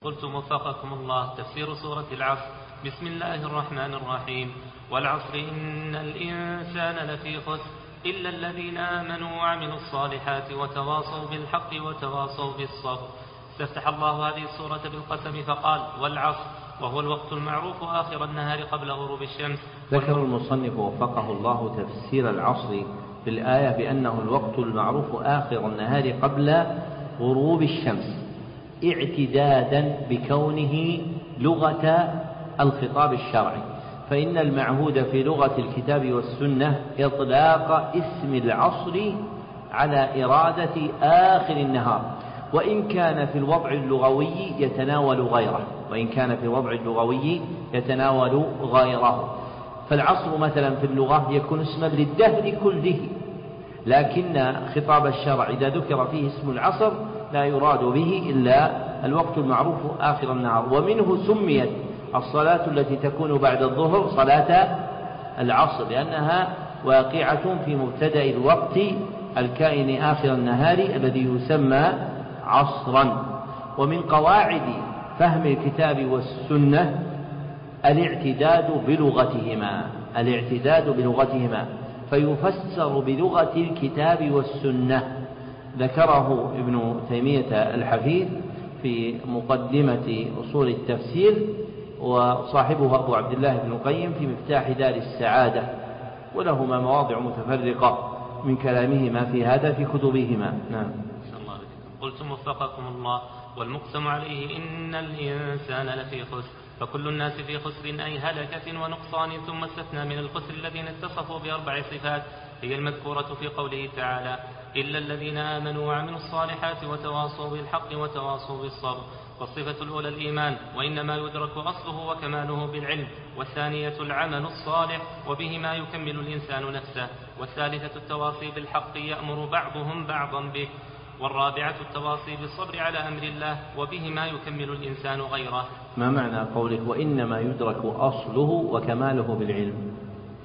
قلتم وفقكم الله. تفسير سورة العصر. بسم الله الرحمن الرحيم. والعصر إن الإنسان لفي خسر إلا الذين آمنوا وعملوا الصالحات وتواصوا بالحق وتواصوا بالصبر. استفتح الله هذه السورة بالقسم فقال والعصر، وهو الوقت المعروف آخر النهار قبل غروب الشمس. ذكر المصنف وفقه الله تفسير العصر في الآية بأنه الوقت المعروف آخر النهار قبل غروب الشمس، اعتدادا بكونه لغة الخطاب الشرعي، فإن المعهود في لغة الكتاب والسنة إطلاق اسم العصر على إرادة آخر النهار، وإن كان في الوضع اللغوي يتناول غيره. فالعصر مثلا في اللغة يكون اسما للدهر كله، لكن خطاب الشرع إذا ذكر فيه اسم العصر لا يراد به إلا الوقت المعروف آخر النهار. ومنه سميت الصلاة التي تكون بعد الظهر صلاة العصر، لأنها واقعة في مبتدأ الوقت الكائن آخر النهار الذي يسمى عصرا. ومن قواعد فهم الكتاب والسنة الاعتداد بلغتهما، فيفسر بلغة الكتاب والسنة. ذكره ابن تيمية الحفيد في مقدمة أصول التفسير، وصاحبه أبو عبد الله بن القيم في مفتاح دار السعادة، ولهما مواضع متفرقة من كلامهما في هذا في كتبهما. نعم. قلتم وفقكم الله. والمقسم عليه إن الإنسان لفي خسر، فكل الناس في خسر أي هلكة ونقصان، ثم استثنى من الخسر الذين اتصفوا بأربع صفات هي المذكورة في قوله تعالى إلا الذين آمنوا وعملوا الصالحات وتواصوا بالحق وتواصوا بالصبر. والصفة الأولى الإيمان، وإنما يدرك أصله وكماله بالعلم، والثانية العمل الصالح وبهما يكمل الإنسان نفسه، والثالثة التواصي بالحق يأمر بعضهم بعضا به، والرابعة التواصي بالصبر على أمر الله وبهما يكمل الإنسان غيره. ما معنى قولك وإنما يدرك أصله وكماله بالعلم؟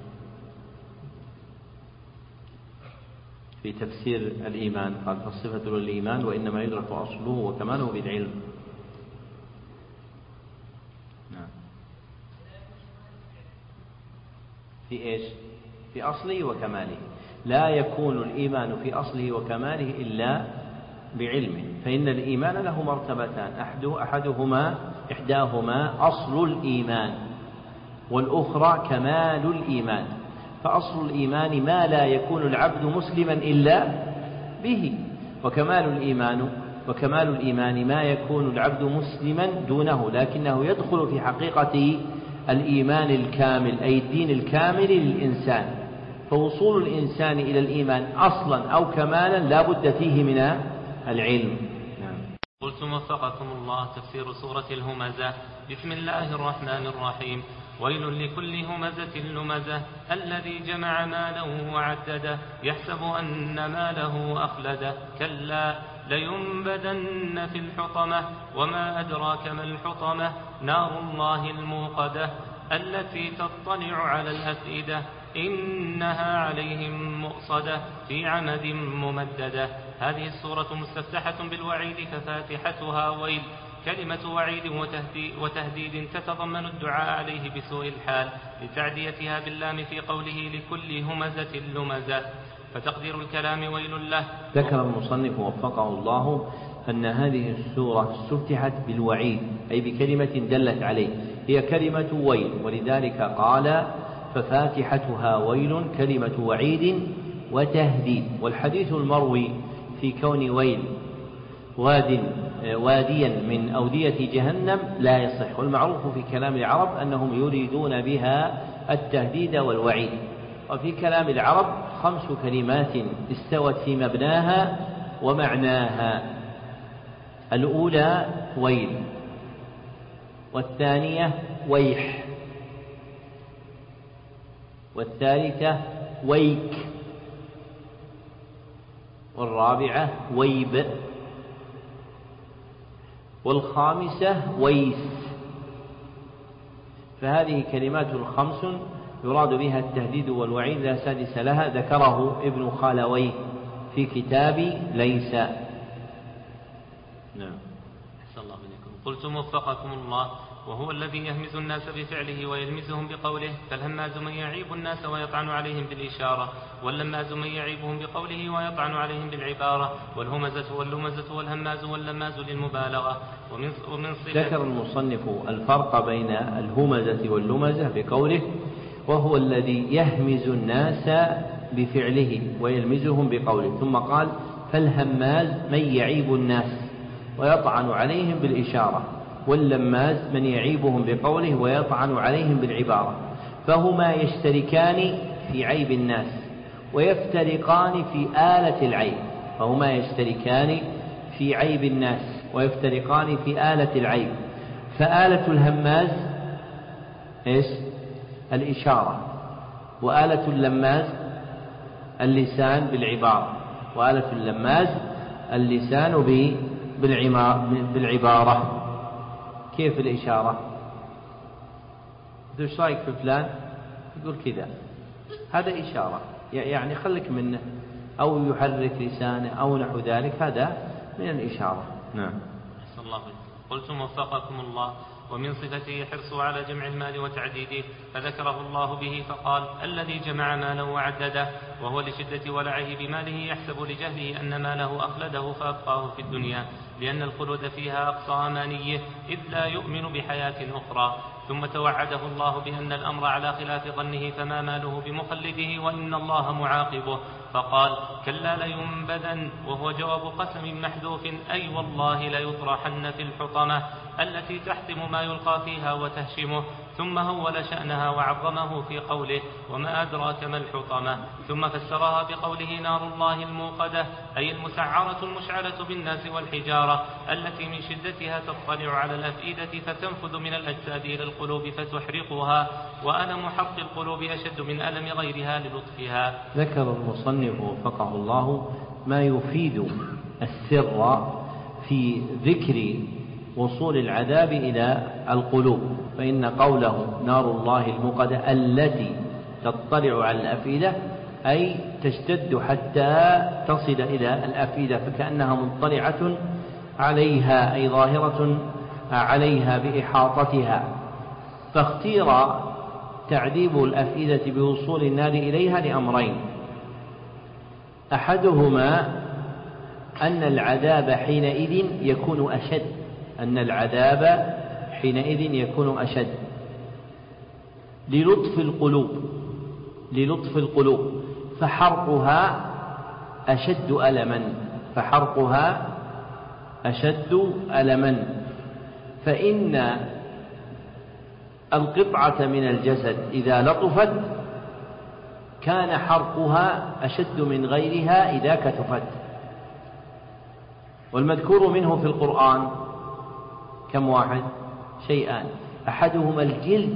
في تفسير الإيمان قال فالصفة للإيمان وإنما يدرك أصله وكماله بالعلم. نعم. في إيش؟ في أصله وكماله. لا يكون الإيمان في أصله وكماله إلا بعلمه، فإن الإيمان له مرتبتان، إحداهما أصل الإيمان والأخرى كمال الإيمان. فأصل الإيمان ما لا يكون العبد مسلما إلا به، وكمال الإيمان ما يكون العبد مسلما دونه، لكنه يدخل في حقيقة الإيمان الكامل أي الدين الكامل للإنسان. فوصول الإنسان إلى الإيمان أصلا أو كمالا لا بد فيه من العلم. قلتم وفقكم الله. تفسير سورة الهمزة. بسم الله الرحمن الرحيم. ويل لكل همزة لمزة الذي جمع ماله وعدده يحسب أن ماله أخلده كلا لينبذن في الحطمة وما أدراك ما الحطمة نار الله الموقدة التي تطلع على الأفئدة إنها عليهم مؤصدة في عمد ممددة. هذه السورة مستفتحة بالوعيد ففاتحتها ويل، كلمة وعيد وتهديد تتضمن الدعاء عليه بسوء الحال لتعديتها باللام في قوله لكل همزة لمزة، فتقدير الكلام ويل له. ذكر المصنف وفقه الله أن هذه السورة استفتحت بالوعيد أي بكلمة دلت عليه، هي كلمة ويل، ولذلك قال ففاتحتها ويل كلمة وعيد وتهديد. والحديث المروي في كون ويل واديا من أودية جهنم لا يصح، والمعروف في كلام العرب أنهم يريدون بها التهديد والوعيد. وفي كلام العرب 5 كلمات استوت في مبناها ومعناها: الأولى ويل، والثانية ويح، والثالثة ويك، والرابعة ويب، والخامسة ويس. فهذه كلمات 5 يراد بها التهديد والوعيد لا سادس لها، ذكره ابن خالويه في كتاب ليس. نعم. أحسن الله منكم. قلتم وفقكم الله: وهو الذي يهمز الناس بفعله ويلمزهم بقوله، فالهماز من يعيب الناس ويطعن عليهم بالإشارة، واللماز من يعيبهم بقوله ويطعن عليهم بالعبارة، والهمزة واللمزة والهماز واللماز للمبالغة. ومن ذكر المصنف الفرق بين الهمزة واللمزة بقوله: وهو الذي يهمز الناس بفعله ويلمزهم بقوله، ثم قال: فالهماز من يعيب الناس ويطعن عليهم بالإشارة، واللماز من يعيبهم بقوله ويطعن عليهم بالعبارة، فهما يشتركان في عيب الناس ويفترقان في آلة العيب. فهما يشتركان في عيب الناس ويفترقان في آلة العيب. فآلة الهماز إيش؟ الإشارة، وآلة اللماز اللسان بالعبارة، وآلة اللماز اللسان بالعبارة. كيف الإشارة؟ ايش رايك في فلان؟ يقول كذا، هذا إشارة، يعني خلك منه، أو يحرك لسانه أو نحو ذلك، هذا من الإشارة. نعم. أحسن الله بك. قلتم وفقكم الله: ومن صفته حرصه على جمع المال وتعديده، فذكره الله به فقال: الذي جمع مالا وعدده، وهو لشدة ولعه بماله يحسب لجهله أن ماله أخلده فأبقاه في الدنيا، لأن الخلود فيها أقصى أمانيه، إذ لا يؤمن بحياة أخرى. ثم توعده الله بأن الأمر على خلاف ظنه، فما ماله بمخلده وإن الله معاقبه، فقال: كلا لينبذن، وهو جواب قسم محذوف، أي والله ليطرحن في الحطمة التي تحطم ما يلقى فيها وتهشمه. ثم هول شأنها وعظمه في قوله: وما أدراك ما الحطمة، ثم فسرها بقوله: نار الله الموقدة، أي المسعرة المشعلة بالناس والحجارة، التي من شدتها تطلع على الأفئدة فتنفذ من الأجساد إلى القلوب فتحرقها، وألم حرق القلوب أشد من ألم غيرها للطفها. ذكر المصنف وفقه الله ما يفيد السر في ذكر وصول العذاب إلى القلوب، فإن قوله نار الله الموقدة التي تطلع على الأفئدة أي تشتد حتى تصل إلى الأفئدة، فكأنها مطلعة عليها، أي ظاهرة عليها بإحاطتها. فاختير تعذيب الأفئدة بوصول النار إليها لأمرين: أحدهما أن العذاب حينئذ يكون أشد، أن العذاب حينئذ يكون أشد للطف القلوب، فحرقها أشد ألما، فإن القطعة من الجسد إذا لطفت كان حرقها أشد من غيرها إذا كتفت. والمذكور منه في القرآن كم واحد؟ شيئان: أحدهما الجلد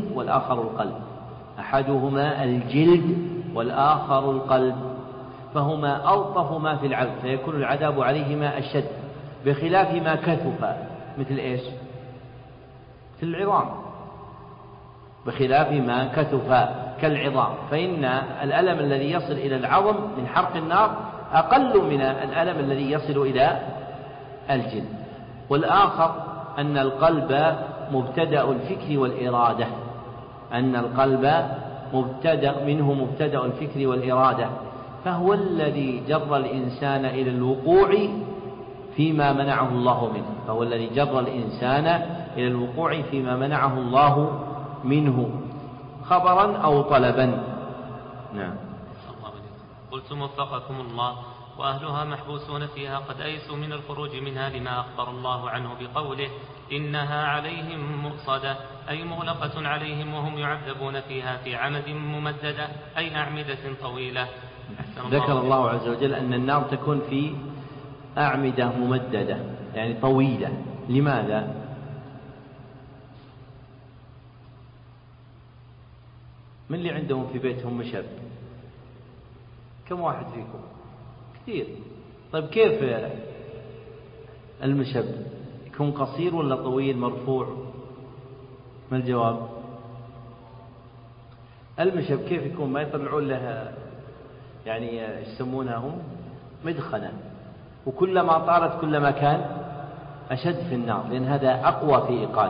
والآخر القلب، فهما ألطف ما في العبد، فيكون العذاب عليهما أشد، بخلاف ما كثف مثل إيش؟ مثل العظام، بخلاف ما كثف كالعظام، فإن الألم الذي يصل إلى العظم من حرق النار أقل من الألم الذي يصل إلى الجلد. والآخر أن القلب مبتدأ الفكر والإرادة، مبتدأ الفكر والإرادة، فهو الذي جر الإنسان إلى الوقوع فيما منعه الله منه، خبرا أو طلبا. نعم. قلتم وفقكم الله: وأهلها محبوسون فيها قد أيسوا من الخروج منها، لما أخبر الله عنه بقوله: إنها عليهم مؤصدة، أي مغلقة عليهم وهم يعذبون فيها في عمد ممددة، أي أعمدة طويلة. ذكر الله عز وجل أن النار تكون في أعمدة ممددة، يعني طويلة. لماذا؟ من اللي عندهم في بيتهم مشب؟ كم واحد فيكم؟ كثير. طيب كيف المشب يكون قصير ولا طويل مرفوع؟ ما الجواب؟ المشب كيف يكون؟ ما يطلعون له يعني يسمونها هم مدخنة، وكلما طارت كلما كان أشد في النار، لأن هذا أقوى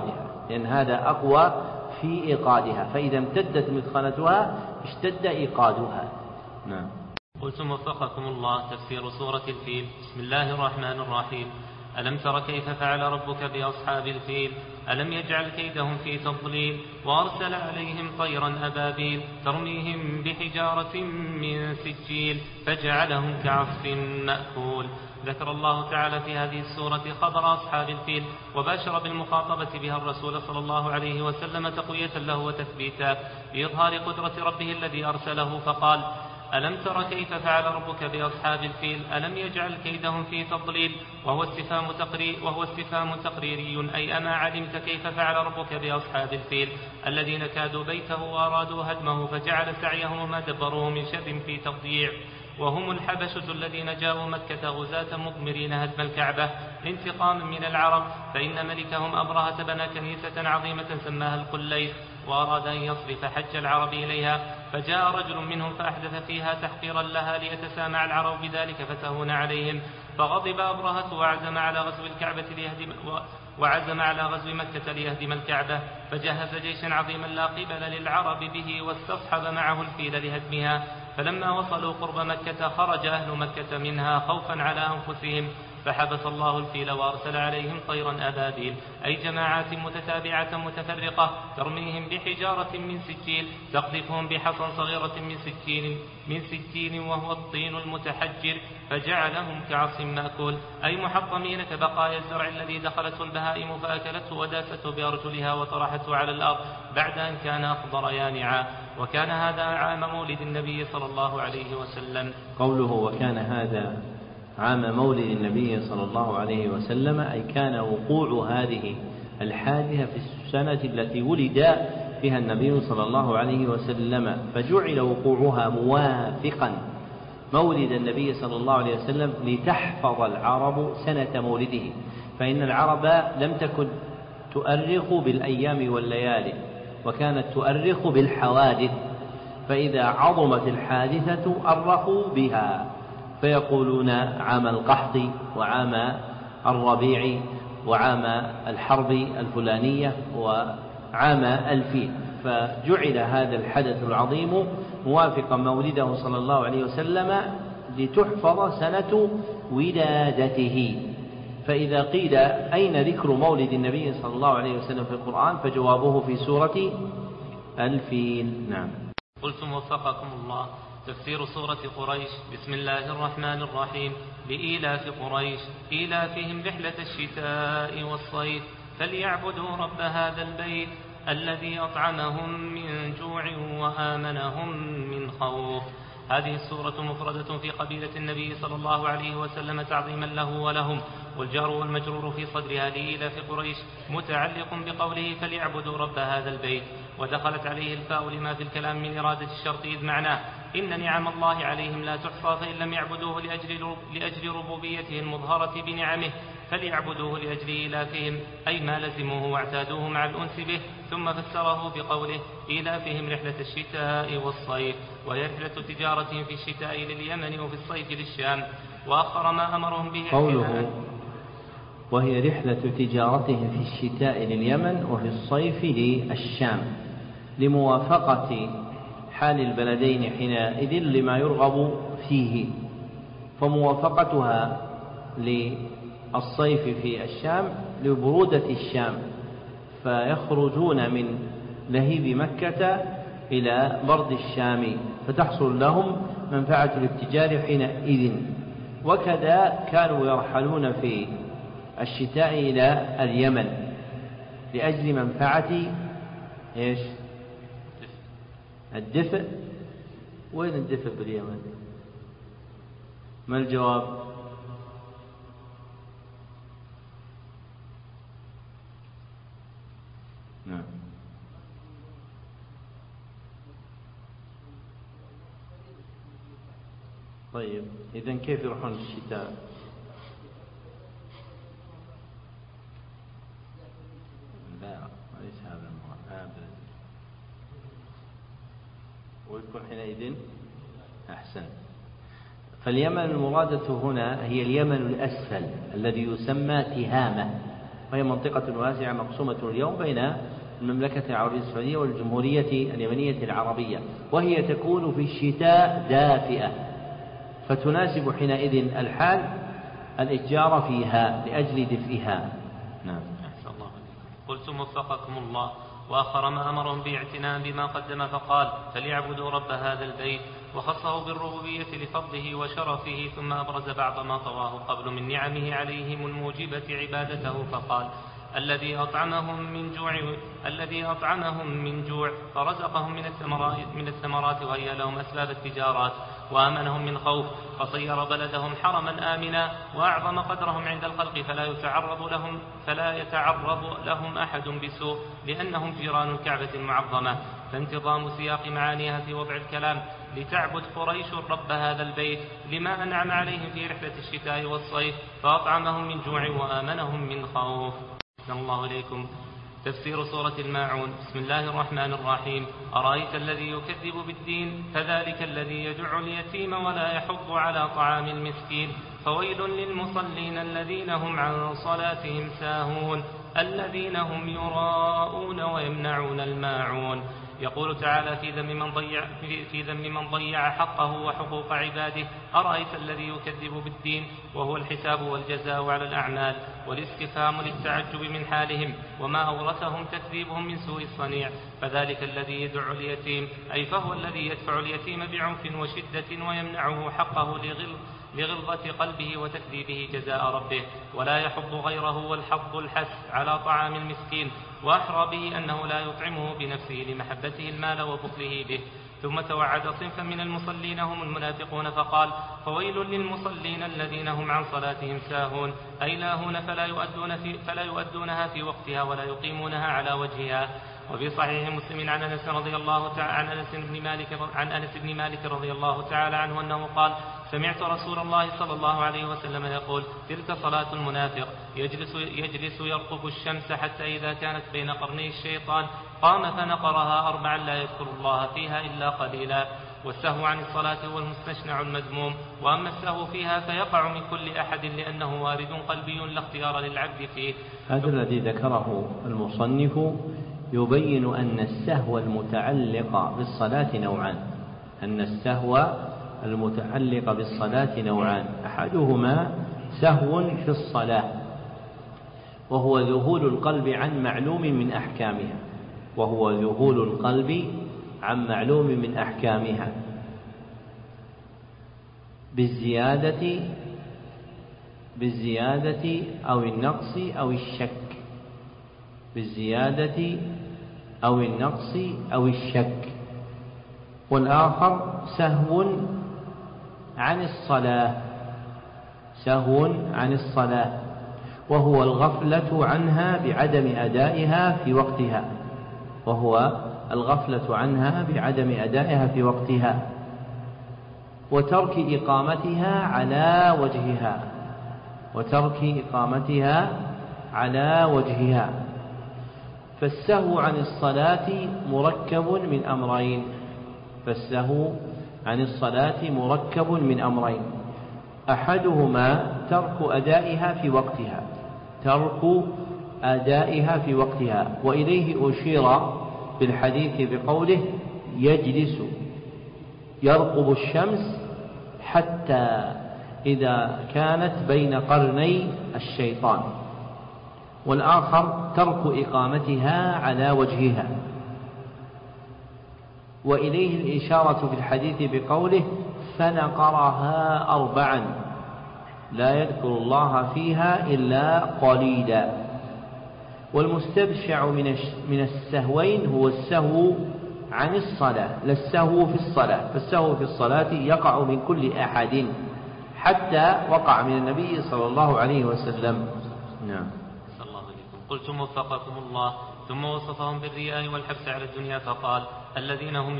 في إيقادها، فإذا امتدت مدخنتها اشتد إيقادها. نعم. قلتم وفقكم الله: تفسير سورة الفيل. بسم الله الرحمن الرحيم. ألم تر كيف فعل ربك بأصحاب الفيل؟ ألم يجعل كيدهم في تضليل وأرسل عليهم طيرا أبابيل ترميهم بحجارة من سجيل فجعلهم كعصف مأكول. ذكر الله تعالى في هذه السورة خبر أصحاب الفيل، وباشر بالمخاطبة بها الرسول صلى الله عليه وسلم تقوية له وتثبيتا بإظهار قدرة ربه الذي أرسله، فقال: ألم تر كيف فعل ربك بأصحاب الفيل؟ ألم يجعل كيدهم في تضليل، وهو استفهام تقريري، أي أما علمت كيف فعل ربك بأصحاب الفيل الذين كادوا بيته وأرادوا هدمه فجعل سعيهم وما دبروه من شر في تضييع، وهم الحبشة الذين جاءوا مكة غزاة مضمرين هدم الكعبة انتقاما من العرب، فإن ملكهم أبرهة بنى كنيسة عظيمة سماها القليس، وأراد أن يصرف حج العرب إليها، فجاء رجل منهم فأحدث فيها تحقيرا لها ليتسامع العرب بذلك فتهون عليهم، فغضب أبرهة وعزم على غزو مكة ليهدم الكعبة، فجهز جيشا عظيما لا قبل للعرب به واستصحب معه الفيل لهدمها. فلما وصلوا قرب مكة خرج أهل مكة منها خوفا على أنفسهم، فحبس الله الفيل وأرسل عليهم طيرا أبابيل، أي جماعات متتابعة متفرقة ترميهم بحجارة من سجيل تقذفهم بحصى صغيرة من سجين وهو الطين المتحجر، فجعلهم كعصف مأكول، أي محطمين كبقايا الزرع الذي دخلته البهائم فأكلته وداسته بأرجلها وطرحته على الأرض بعد أن كان أخضر يانعا. وكان هذا عام مولد النبي صلى الله عليه وسلم. قوله وكان هذا عام مولد النبي صلى الله عليه وسلم، أي كان وقوع هذه الحادثة في السنة التي ولد فيها النبي صلى الله عليه وسلم، فجعل وقوعها موافقا مولد النبي صلى الله عليه وسلم لتحفظ العرب سنة مولده، فإن العرب لم تكن تؤرخ بالأيام والليالي، وكانت تؤرخ بالحوادث، فإذا عظمت الحادثة أرخوا بها، فيقولون عام القحط وعام الربيع وعام الحرب الفلانية وعام الفيل، فجعل هذا الحدث العظيم موافقا مولده صلى الله عليه وسلم لتحفظ سنة ولادته. فإذا قيل أين ذكر مولد النبي صلى الله عليه وسلم في القرآن، فجوابه في سورة الفيل. نعم. قلتم وفقكم الله: تفسير سورة قريش. بسم الله الرحمن الرحيم. لإيلاف قريش إيلافهم رحلة الشتاء والصيف فليعبدوا رب هذا البيت الذي أطعمهم من جوع وآمنهم من خوف. هذه السورة مفردة في قبيلة النبي صلى الله عليه وسلم تعظيما له ولهم، والجار والمجرور في صدرها لإيلاف قريش متعلق بقوله فليعبدوا رب هذا البيت، ودخلت عليه الفاء لما في الكلام من إرادة الشرط، إذ معناه إن نعم الله عليهم لا تحصى، فإن لم يعبدوه لأجل ربوبيته المظهرة بنعمه فليعبدوه لأجل إيلافهم، أي ما لزموه واعتادوه مع الأنس به. ثم فسره بقوله إيلافهم رحلة الشتاء والصيف، وهي رحلة تجارتهم في الشتاء لليمن وفي الصيف للشام، وأخر ما أمرهم به قوله وهي رحلة تجارتهم في الشتاء لليمن وفي الصيف للشام، لموافقة حال البلدين حينئذ لما يرغب فيه، فموافقتها للصيف في الشام لبرودة الشام، فيخرجون من لهيب مكة إلى برد الشام، فتحصل لهم منفعة الاتجار حينئذ. وكذا كانوا يرحلون في الشتاء إلى اليمن لأجل منفعة إيش؟ الدفء. وين الدفء باليمن؟ ما الجواب؟ نعم. طيب إذن كيف يروحون الشتاء؟ لا ليس هذا أبدا، ويكون حينئذ أحسن. فاليمن المرادة هنا هي اليمن الأسفل الذي يسمى تهامة، وهي منطقة واسعة مقسومة اليوم بين المملكة العربية السعودية والجمهورية اليمنية العربية، وهي تكون في الشتاء دافئة، فتناسب حينئذ الحال الإتجار فيها لأجل دفئها. نعم. الله. قلتم وفقكم الله: وآخر ما أمرهم باعتناء بما قدم فقال: فليعبدوا رب هذا البيت، وخصه بالربوبية لفضله وشرفه، ثم أبرز بعض ما طواه قبل من نعمه عليهم الموجبة عبادته فقال: الذي أطعمهم من جوع فرزقهم من الثمرات وهي لهم أسباب التجارات، وآمنهم من خوف فصير بلدهم حرما آمنا، وأعظم قدرهم عند الخلق فلا يتعرض لهم أحد بسوء، لأنهم جيران الكعبة المعظمة. فانتظام سياق معانيها في وضع الكلام: لتعبد قريش رب هذا البيت، لما أنعم عليهم في رحلة الشتاء والصيف، فأطعمهم من جوع وآمنهم من خوف. الله إليكم. تفسير سورة الماعون. بسم الله الرحمن الرحيم. أرأيت الذي يكذب بالدين، فذلك الذي يدع اليتيم ولا يحض على طعام المسكين، فويل للمصلين الذين هم عن صلاتهم ساهون، الذين هم يراءون ويمنعون الماعون. يقول تعالى في ذم من ضيع حقه وحقوق عباده: أرأيت الذي يكذب بالدين، وهو الحساب والجزاء على الأعمال، والاستفهام للتعجب من حالهم وما أورثهم تكذيبهم من سوء الصنيع. فذلك الذي يدع اليتيم، أي فهو الذي يدفع اليتيم بعنف وشدة ويمنعه حقه لغلظة قلبه وتكذيبه جزاء ربه، ولا يحض غيره والحض الحث على طعام المسكين، وأحرى به أنه لا يطعمه بنفسه لمحبته المال وبخله به. ثم توعد صنفا من المصلين هم المنافقون فقال: فويل للمصلين الذين هم عن صلاتهم ساهون، أي لاهون فلا يؤدونها في وقتها ولا يقيمونها على وجهها. وفي صحيح مسلم عن أنس بن مالك رضي الله تعالى عنه أنه قال: سمعت رسول الله صلى الله عليه وسلم يقول: تلك صلاة المنافق، يجلس يرقب الشمس حتى إذا كانت بين قرني الشيطان قام فنقرها 4 لا يذكر الله فيها إلا قليلا. والسهو عن الصلاة هو المستشنع المذموم، وأما السهو فيها فيقع من كل أحد لأنه وارد قلبي لا اختيار للعبد فيه. هذا الذي ذكره المصنف يبين أن السهو المتعلق بالصلاة نوعان، أحدهما سهو في الصلاة، وهو ذهول القلب عن معلوم من أحكامها بالزيادة أو النقص أو الشك. والآخر سهو عن الصلاة، وهو الغفلة عنها بعدم أدائها في وقتها، وترك إقامتها على وجهها. فالسهو عن الصلاة مركب من أمرين، أحدهما ترك أدائها في وقتها، وإليه أشير بالحديث بقوله: يجلس يرقب الشمس حتى إذا كانت بين قرني الشيطان. والآخر ترك إقامتها على وجهها، وإليه الإشارة في الحديث بقوله: فنقرها 4 لا يذكر الله فيها إلا قليلا. والمستبشع من السهوين هو السهو عن الصلاة لا السهو في الصلاة، فالسهو في الصلاة يقع من كل أحد حتى وقع من النبي صلى الله عليه وسلم. نعم. قلتم وفقكم الله: ثم وصفهم بالرياء والحبس على الدنيا فقال: الذين هم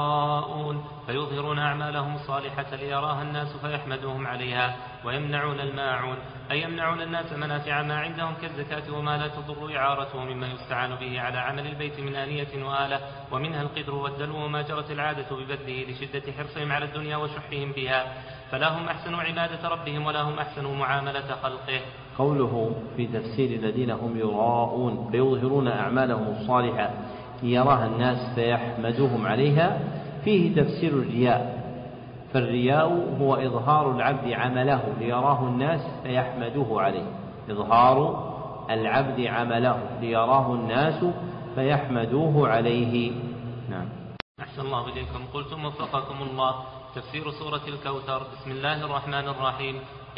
يراءون فيظهرون أعمالهم الصالحة ليراها الناس فيحمدوهم عليها ويمنعون الماعون، أي يمنعون الناس منافع ما عندهم كالزكاة وما لا تضر إعارته مما يستعان به على عمل البيت من آنية وآلة، ومنها القدر والدلو وما جرت العادة ببذله لشدة حرصهم على الدنيا وشحهم بها، فلا هم أحسن عبادة ربهم ولا هم أحسن معاملة خلقه. قوله في تفسير الذين هم يراءون فيظهرون أعمالهم الصالحة ليراها الناس فيحمدوهم عليها فيه تفسير الرياء، فالرياء هو إظهار العبد عمله ليراه الناس فيحمدوه عليه، إظهار العبد عمله ليراه الناس فيحمدوه عليه. نعم. أحسن الله إليكم. قلتم وفقكم الله: تفسير سورة الكوثر. بسم الله الرحمن الرحيم.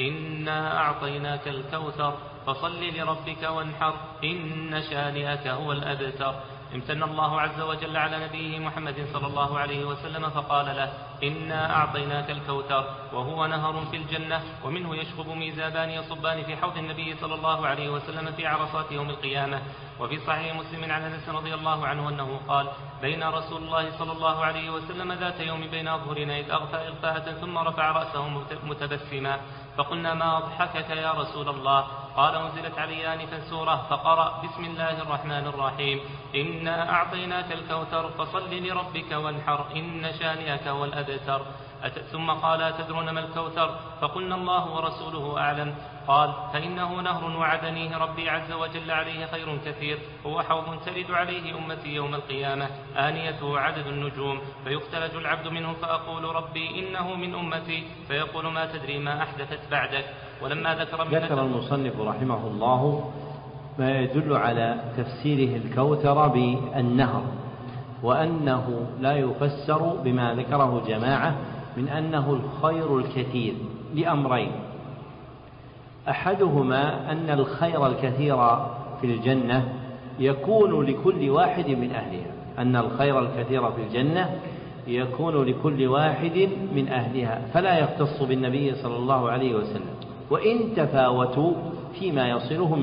إنا أعطيناك الكوثر فصل لربك وانحر إن شانئك هو الأبتر. امتن الله عز وجل على نبيه محمد صلى الله عليه وسلم فقال له: إنا أعطيناك الكوثر، وهو نهر في الجنة ومنه يشرب ميزابان يصبان في حوض النبي صلى الله عليه وسلم في عرصات يوم القيامة. وفي صحيح مسلم عن أنس رضي الله عنه أنه قال: بين رسول الله صلى الله عليه وسلم ذات يوم بين أظهرنا إذ أغفى إغفاءة ثم رفع رأسه متبسما، فقلنا: ما أضحكك يا رسول الله؟ قال: أنزلت علي آنفا سورة فقرأ: بسم الله الرحمن الرحيم. إنا أعطيناك الكوثر فصل لربك وانحر إن شانئك هو الأبتر. ثم قال: أتدرون ما الكوثر؟ فقلنا: الله ورسوله أعلم. قال: فإنه نهر وعدنيه ربي عز وجل عليه خير كثير، هو حوض ترد عليه أمتي يوم القيامة آنيته عدد النجوم، فيختلج العبد منه فأقول: ربي إنه من أمتي، فيقول: ما تدري ما أحدثت بعدك. ولما ذكر المصنف رحمه الله ما يدل على تفسيره الكوثر بالنهر، وأنه لا يفسر بما ذكره جماعة من أنه الخير الكثير لأمرين: أحدهما أن الخير الكثير في الجنة يكون لكل واحد من أهلها، أن الخير الكثير في الجنة يكون لكل واحد من أهلها، فلا يختص بالنبي صلى الله عليه وسلم، وإن تفاوتوا فيما يصلهم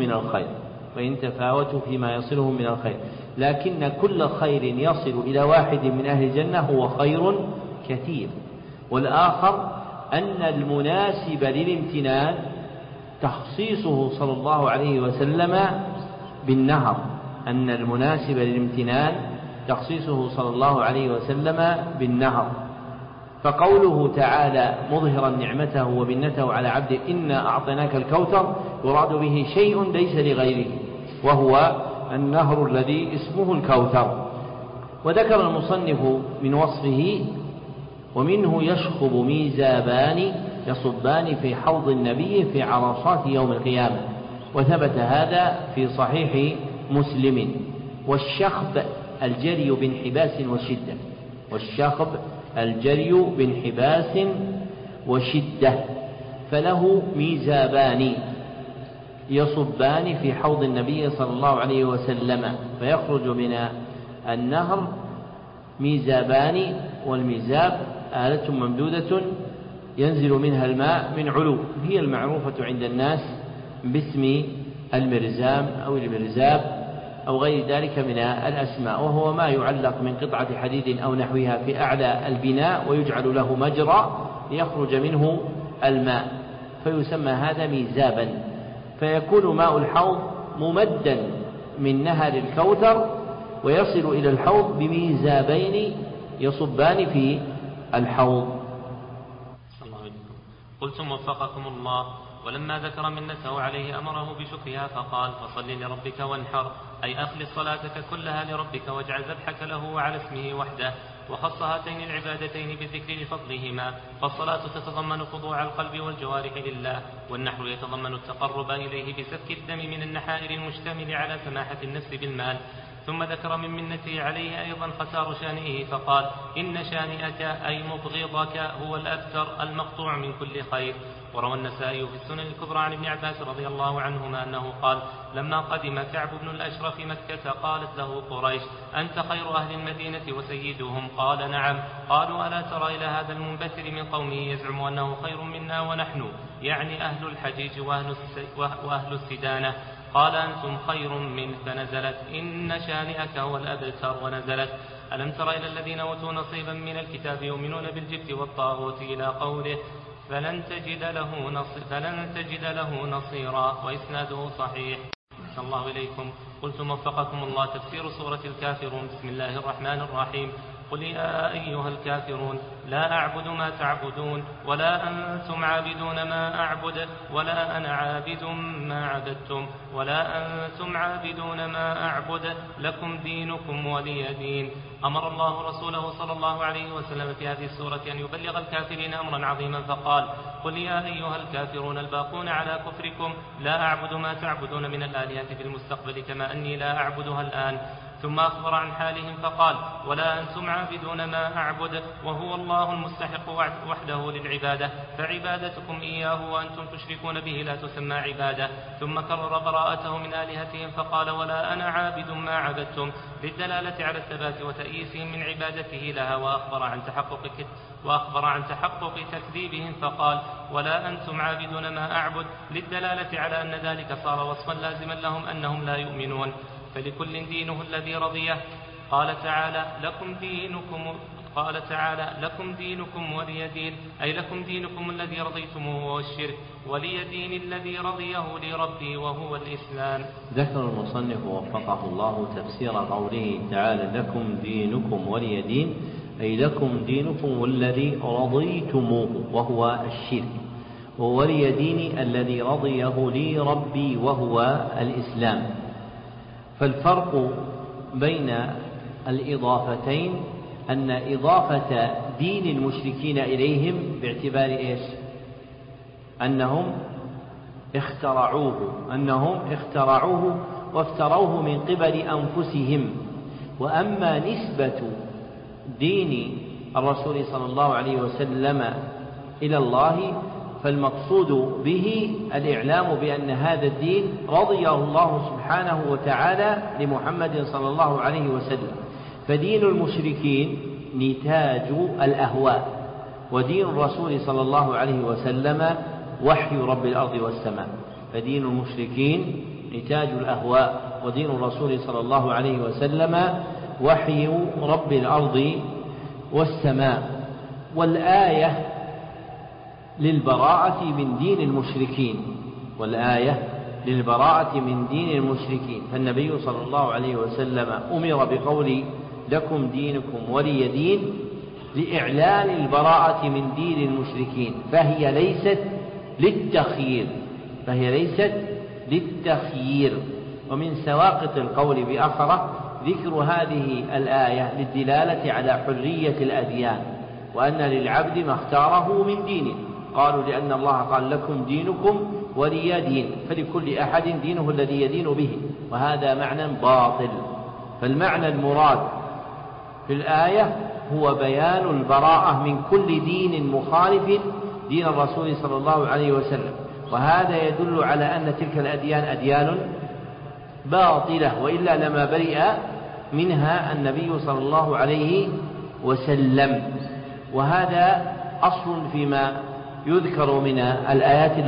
من الخير، لكن كل خير يصل إلى واحد من أهل الجنة هو خير كثير. والآخر أن المناسب للامتنان تخصيصه صلى الله عليه وسلم بالنهر، أن المناسب للامتنان تخصيصه صلى الله عليه وسلم بالنهر. فقوله تعالى مظهرا نعمته ومنته على عبده: إنا أعطيناك الكوثر، يراد به شيء ليس لغيره، وهو النهر الذي اسمه الكوثر. وذكر المصنف من وصفه: ومنه يشخب ميزابان يصبان في حوض النبي في عرصات يوم القيامة، وثبت هذا في صحيح مسلم. والشخب الجري بانحباس وشدة، والشخب الجري بانحباس وشدة، فله ميزابان يصبان في حوض النبي صلى الله عليه وسلم، فيخرج من النهر ميزابان، والميزاب آلة ممدودة ينزل منها الماء من علو، هي المعروفة عند الناس باسم المرزام أو المرزاب أو غير ذلك من الأسماء، وهو ما يعلق من قطعة حديد أو نحوها في أعلى البناء ويجعل له مجرى ليخرج منه الماء، فيسمى هذا ميزابا. فيكون ماء الحوض ممدا من نهر الكوثر ويصل إلى الحوض بميزابين يصبان في الحوض. قلتم وفقكم الله. ولما ذكر منته عليه أمره بشكرها فقال: فصل لربك وانحر، أي أخلص صلاتك كلها لربك واجعل ذبحك له وعلى اسمه وحده. وخص هاتين العبادتين بالذكر لفضلهما، فالصلاة تتضمن خضوع القلب والجوارح لله، والنحر يتضمن التقرب إليه بسفك الدم من النحائر المشتمل على سماحة النفس بالمال. ثم ذكر من منته عليه أيضا خسار شانئه فقال: إن شانئك أي مبغضك هو الأبتر المقطوع من كل خير. وروى النسائي في السنن الكبرى عن ابن عباس رضي الله عنهما أنه قال: لما قدم كعب بن الأشرف مكة قالت له قريش: أنت خير أهل المدينة وسيدهم؟ قال: نعم. قالوا: ألا ترى إلى هذا المنبثر من قومه يزعم أنه خير منا ونحن، يعني أهل الحجيج وأهل السدانة. قال أنتم خير منه فنزلت إن شانئك هو الأبتر ونزلت ألم تر إلى الذين أوتوا نصيبا من الكتاب يؤمنون بالجبت والطاغوت إلى قوله فلن تجد له نصيرا وإسناده صحيح. أحسن الله إليكم. قلتم وفقكم الله تفسير سورة الكافرون. بسم الله الرحمن الرحيم. قل يا أيها الكافرون لا أعبد ما تعبدون ولا أنتم عابدون ما أعبد ولا أنا عابد ما عبدتم ولا أنتم عابدون ما أعبد لكم دينكم ولي دين. أمر الله رسوله صلى الله عليه وسلم في هذه السورة أن يبلغ الكافرين أمرا عظيما فقال قل يا أيها الكافرون الباقون على كفركم لا أعبد ما تعبدون من الآلهة في المستقبل كما أني لا أعبدها الآن. ثم أخبر عن حالهم فقال ولا أنتم عابدون ما أعبد وهو الله المستحق وحده للعبادة فعبادتكم إياه وأنتم تشركون به لا تسمى عبادة. ثم كرر براءته من آلهتهم فقال ولا أنا عابد ما عبدتم للدلالة على الثبات وتأييسهم من عبادته لها. وأخبر عن تحقق تكذيبهم فقال ولا أنتم عابدون ما أعبد للدلالة على أن ذلك صار وصفا لازما لهم أنهم لا يؤمنون فلكل دينه الذي رضيه. قال تعالى لكم دينكم ولي دين أي لكم دينكم الذي رضيتموه وهو الشرك ولي دين الذي رضيه لربي وهو الإسلام. ذكر المصنف وفقه الله تفسير قوله تعالى لكم دينكم ولي دين أي لكم دينكم الذي رضيتموه وهو الشرك وولي دين الذي رضيه لي ربي وهو الإسلام. فالفرق بين الإضافتين أن إضافة دين المشركين إليهم باعتبار إيش؟ أنهم اخترعوه وافتروه من قبل أنفسهم. وأما نسبة دين الرسول صلى الله عليه وسلم إلى الله فالمقصود به الإعلام بأن هذا الدين رضيه الله سبحانه وتعالى لمحمد صلى الله عليه وسلم. فدين المشركين نتاج الأهواء ودين الرسول صلى الله عليه وسلم وحي رب الأرض والسماء. فدين المشركين نتاج الأهواء ودين الرسول صلى الله عليه وسلم وحي رب الأرض والسماء. والآية للبراءة من دين المشركين فالنبي صلى الله عليه وسلم أمر بقول لكم دينكم ولي دين لإعلان البراءة من دين المشركين فهي ليست للتخيير. ومن سواقط القول بأخره ذكر هذه الآية للدلالة على حرية الأديان وأن للعبد ما اختاره من دينه. قالوا لأن الله قال لكم دينكم ولي دين فلكل أحد دينه الذي يدين به وهذا معنى باطل. فالمعنى المراد في الآية هو بيان البراءة من كل دين مخالف دين الرسول صلى الله عليه وسلم. وهذا يدل على أن تلك الأديان أديان باطلة وإلا لما برئ منها النبي صلى الله عليه وسلم. وهذا أصل فيما يذكر من الآيات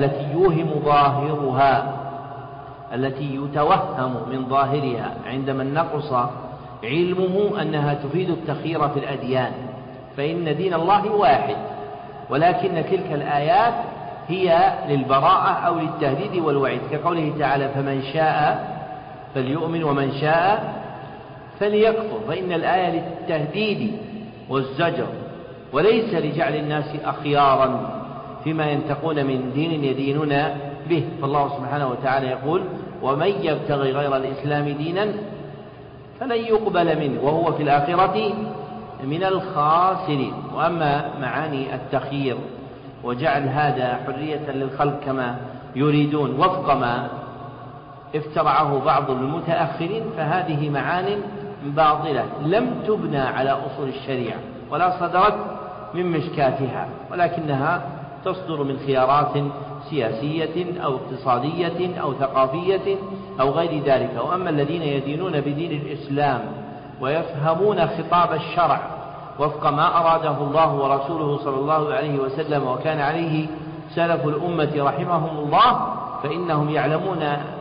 التي يتوهم من ظاهرها عندما نقص علمه أنها تفيد التخيير في الأديان فإن دين الله واحد ولكن تلك الآيات هي للبراءة أو للتهديد والوعيد كقوله تعالى فمن شاء فليؤمن ومن شاء فليكفر. فإن الآية للتهديد والزجر وليس لجعل الناس أخيارا فيما ينتقون من دين يدينون به. فالله سبحانه وتعالى يقول ومن يبتغي غير الإسلام دينا فلن يقبل منه وهو في الآخرة من الخاسرين. وأما معاني التخيير وجعل هذا حرية للخلق كما يريدون وفق ما افترعه بعض المتأخرين فهذه معان باطلة لم تبنى على أصول الشريعة ولا صدرت من مشكاتها ولكنها تصدر من خيارات سياسية أو اقتصادية أو ثقافية أو غير ذلك. وأما الذين يدينون بدين الإسلام ويفهمون خطاب الشرع وفق ما أراده الله ورسوله صلى الله عليه وسلم وكان عليه سلف الأمة رحمهم الله فإنهم يعلمون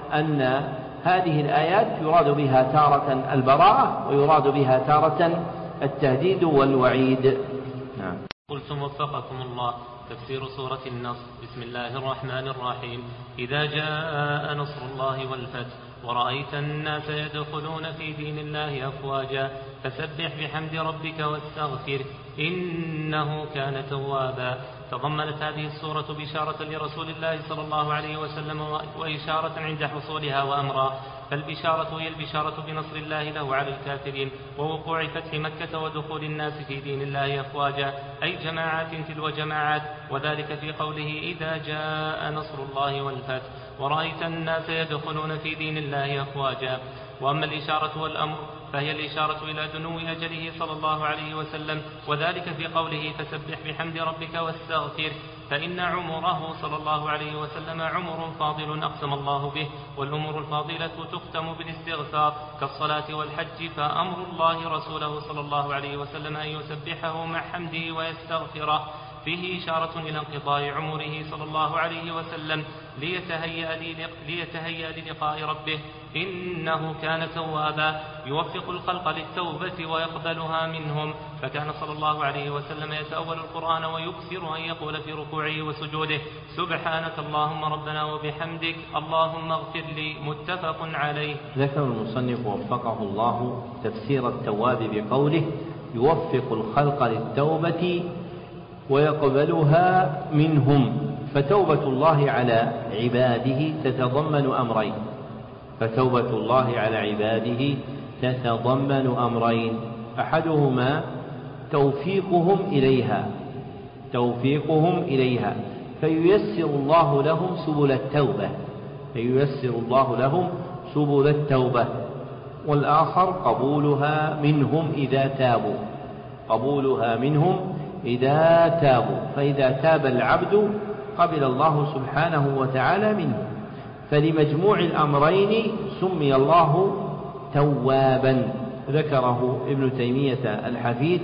أن هذه الآيات يراد بها تارة البراءة ويراد بها تارة التهديد والوعيد. نعم. قلتم وفقكم الله. تفسير سورة النصر. بسم الله الرحمن الرحيم. إذا جاء نصر الله والفتح ورأيت الناس يدخلون في دين الله أفواجا فسبح بحمد ربك واستغفره إنه كان توابا. تضمنت هذه السورة بشارة لرسول الله صلى الله عليه وسلم وإشارة عند حصولها وأمرا. فالبشارة هي البشارة بنصر الله له على الكافرين ووقوع فتح مكة ودخول الناس في دين الله أفواجا أي جماعات تلو جماعات، وذلك في قوله إذا جاء نصر الله والفتح ورأيت الناس يدخلون في دين الله أفواجا. وأما الإشارة والأمر فهي الإشارة إلى دنو أجله صلى الله عليه وسلم، وذلك في قوله فسبح بحمد ربك واستغفره، فإن عمره صلى الله عليه وسلم عمر فاضل أقسم الله به، والأمور الفاضلة تختم بالاستغفار كالصلاة والحج، فأمر الله رسوله صلى الله عليه وسلم أن يسبحه مع حمده ويستغفره فيه إشارة إلى انقضاء عمره صلى الله عليه وسلم ليتهيأ للقاء ربه. إنه كان توابا يوفق الخلق للتوبة ويقبلها منهم، فكان صلى الله عليه وسلم يتأول القرآن ويكثر أن يقول في ركوعه وسجوده سبحانك اللهم ربنا وبحمدك اللهم اغفر لي. متفق عليه. ذكر المصنف وفقه الله تفسير التواب بقوله يوفق الخلق للتوبة ويقبلها منهم. فتوبة الله على عباده تتضمن أمرين، أحدهما توفيقهم إليها فييسر الله لهم سبل التوبة، والآخر قبولها منهم إذا تابوا، فإذا تاب العبد قبل الله سبحانه وتعالى منه. فلمجموع الأمرين سمي الله توابا، ذكره ابن تيمية الحفيد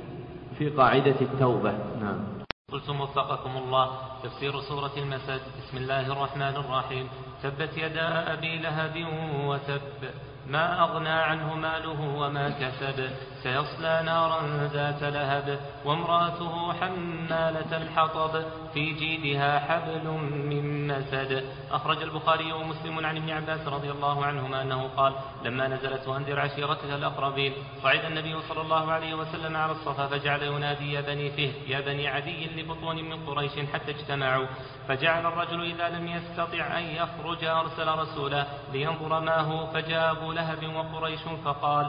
في قاعدة التوبة. نعم. قلتم وفقكم الله. تفسير سورة المسد. بسم الله الرحمن الرحيم. تبت يدا أبي لهب وتب ما أغنى عنه ماله وما كسب سيصلى نارا ذات لهب وامرأته حمالة الحطب في جيدها حبل من مسد. أخرج البخاري ومسلم عن ابن عباس رضي الله عنهما أنه قال لما نزلت وأنذر عشيرتك الأقربين صعد النبي صلى الله عليه وسلم على الصفا فجعل ينادي يا بني فهر يا بني عدي لبطون من قريش حتى اجتمعوا، فجعل الرجل إذا لم يستطع أن يخرج أرسل رسولا لينظر ما هو، فجاء أبو لهب وقريش فقال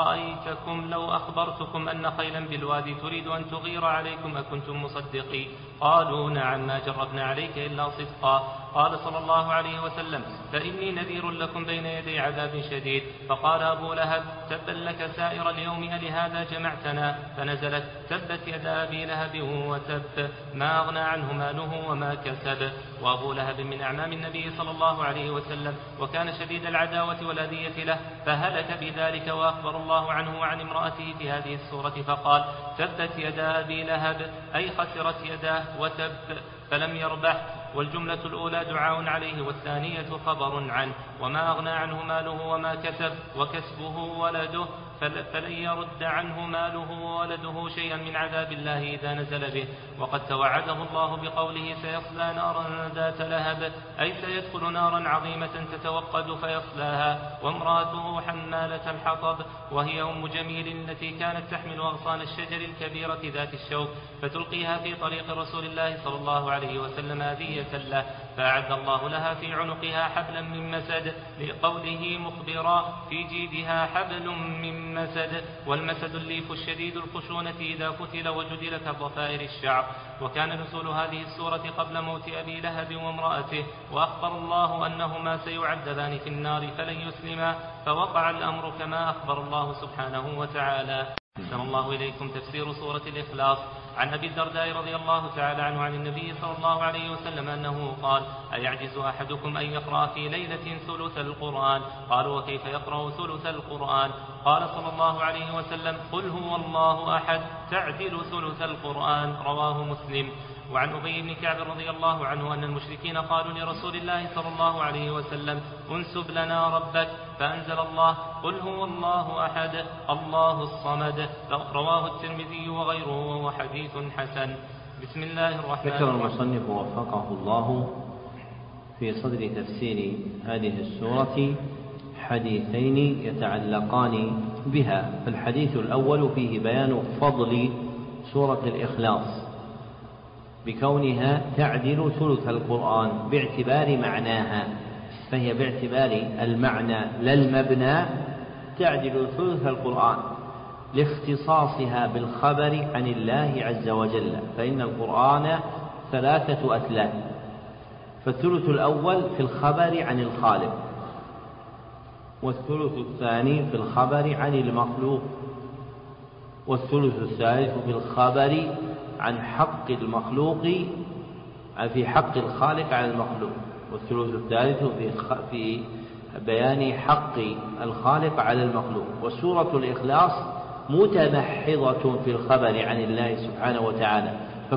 أرأيتكم لو أخبرتكم أن خيلا بالوادي تريد أن تغير عليكم أكنتم مصدقين؟ قالوا نعم ما جربنا عليك إلا صدقا. قال صلى الله عليه وسلم فإني نذير لكم بين يدي عذاب شديد. فقال أبو لهب تبا لك سائر اليوم ألهذا جمعتنا؟ فنزلت تبت يدا أبي لهب وتب ما أغنى عنه ماله وما كسب. وأبو لهب من أعمام النبي صلى الله عليه وسلم وكان شديد العداوة والأذية له، فهلك بذلك. وأخبر الله عنه وعن امرأته في هذه السورة فقال تبت يدا أبي لهب أي خسرت يداه وتب فلم يربح. والجملة الأولى دعاء عليه والثانية خبر عنه. وما أغنى عنه ماله وما كسب وكسبه ولده فلن يرد عنه ماله وولده شيئا من عذاب الله إذا نزل به. وقد توعده الله بقوله سيصلى نارا ذات لهب أي سيدخل نارا عظيمة تتوقد فيصلاها. وامرأته حمالة الحطب وهي أم جميل التي كانت تحمل أغصان الشجر الكبيرة ذات الشوك فتلقيها في طريق رسول الله صلى الله عليه وسلم أذية له، فأعد الله لها في عنقها حبلا من مسد لقوله مخبرا في جيدها حبل من مسد. والمسد الليف الشديد الخشونة إذا فتل وجدل كضفائر الشعر. وكان نزول هذه السورة قبل موت أبي لهب وامرأته، وأخبر الله أنهما سيعذبان في النار فلن يسلما، فوقع الأمر كما أخبر الله سبحانه وتعالى. أحسن الله إليكم. تفسير سورة الإخلاص. عن أبي الدرداء رضي الله تعالى عنه عن النبي صلى الله عليه وسلم أنه قال أيعجز أحدكم أن يقرأ في ليلة ثلث القرآن؟ قالوا وكيف يقرأ ثلث القرآن؟ قال صلى الله عليه وسلم قل هو الله أحد تعدل ثلث القرآن. رواه مسلم. وعن أبي بن كعب رضي الله عنه أن المشركين قالوا لرسول الله صلى الله عليه وسلم انسب لنا ربك، فأنزل الله قل هو الله أحد الله الصمد، رواه الترمذي وغيره وهو حديث حسن. بسم الله الرحمن الرحيم. ذكر المصنف وفقه الله في صدر تفسير هذه السورة حديثين يتعلقان بها. فالحديث الأول فيه بيان فضل سورة الإخلاص بكونها تعدل ثلث القرآن باعتبار معناها، فهي باعتبار المعنى لا المبنى تعدل ثلث القرآن لاختصاصها بالخبر عن الله عز وجل، فإن القرآن 3 أثلاث، فالثلث الأول في الخبر عن الخالق، والثلث الثاني في الخبر عن المخلوق، والثلث الثالث في الخبر عن حق المخلوق في حق الخالق على المخلوق، والثلث الثالث في بيان حق الخالق على المخلوق. وسورة الإخلاص متمحضة في الخبر عن الله سبحانه وتعالى،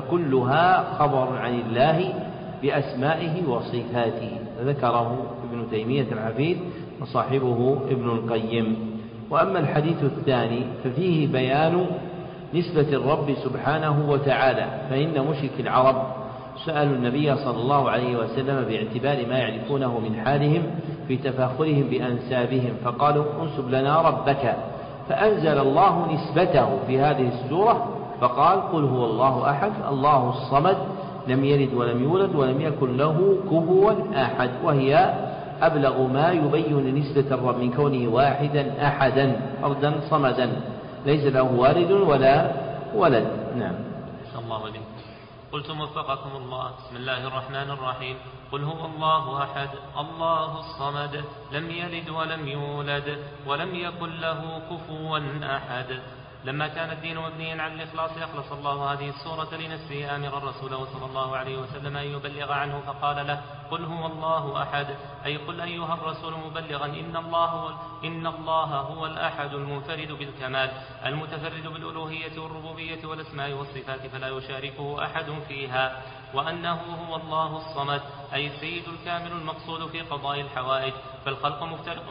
فكلها خبر عن الله بأسمائه وصفاته، ذكره ابن تيمية الحفيد وصاحبه ابن القيم. وأما الحديث الثاني ففيه بيان نسبة الرب سبحانه وتعالى، فإن مشرك العرب سألوا النبي صلى الله عليه وسلم باعتبار ما يعرفونه من حالهم في تفاخرهم بأنسابهم، فقالوا انسب لنا ربك، فأنزل الله نسبته في هذه السورة فقال قل هو الله أحد الله الصمد لم يلد ولم يولد ولم يكن له كفوا أحد، وهي أبلغ ما يبين نسبة الرب من كونه واحدا أحدا فردا صمدا ليس له والد ولا ولد. نعم. الله عليك. قلتم وفقكم الله. بسم الله الرحمن الرحيم. قل هو الله أحد الله الصمد لم يلد ولم يولد ولم يكن له كفوا أحد. لما كان الدين مبنيا على الإخلاص أخلص الله هذه السورة لنفسه آمرا رسوله صلى الله عليه وسلم أن يبلغ عنه، فقال له قل هو الله أحد، أي قل أيها الرسول مبلغا إن الله هو الأحد المنفرد بالكمال المتفرد بالألوهية والربوبية والأسماء والصفات فلا يشاركه أحد فيها، وأنه هو الله الصمد أي السيد الكامل المقصود في قضاء الحوائج، فالخلق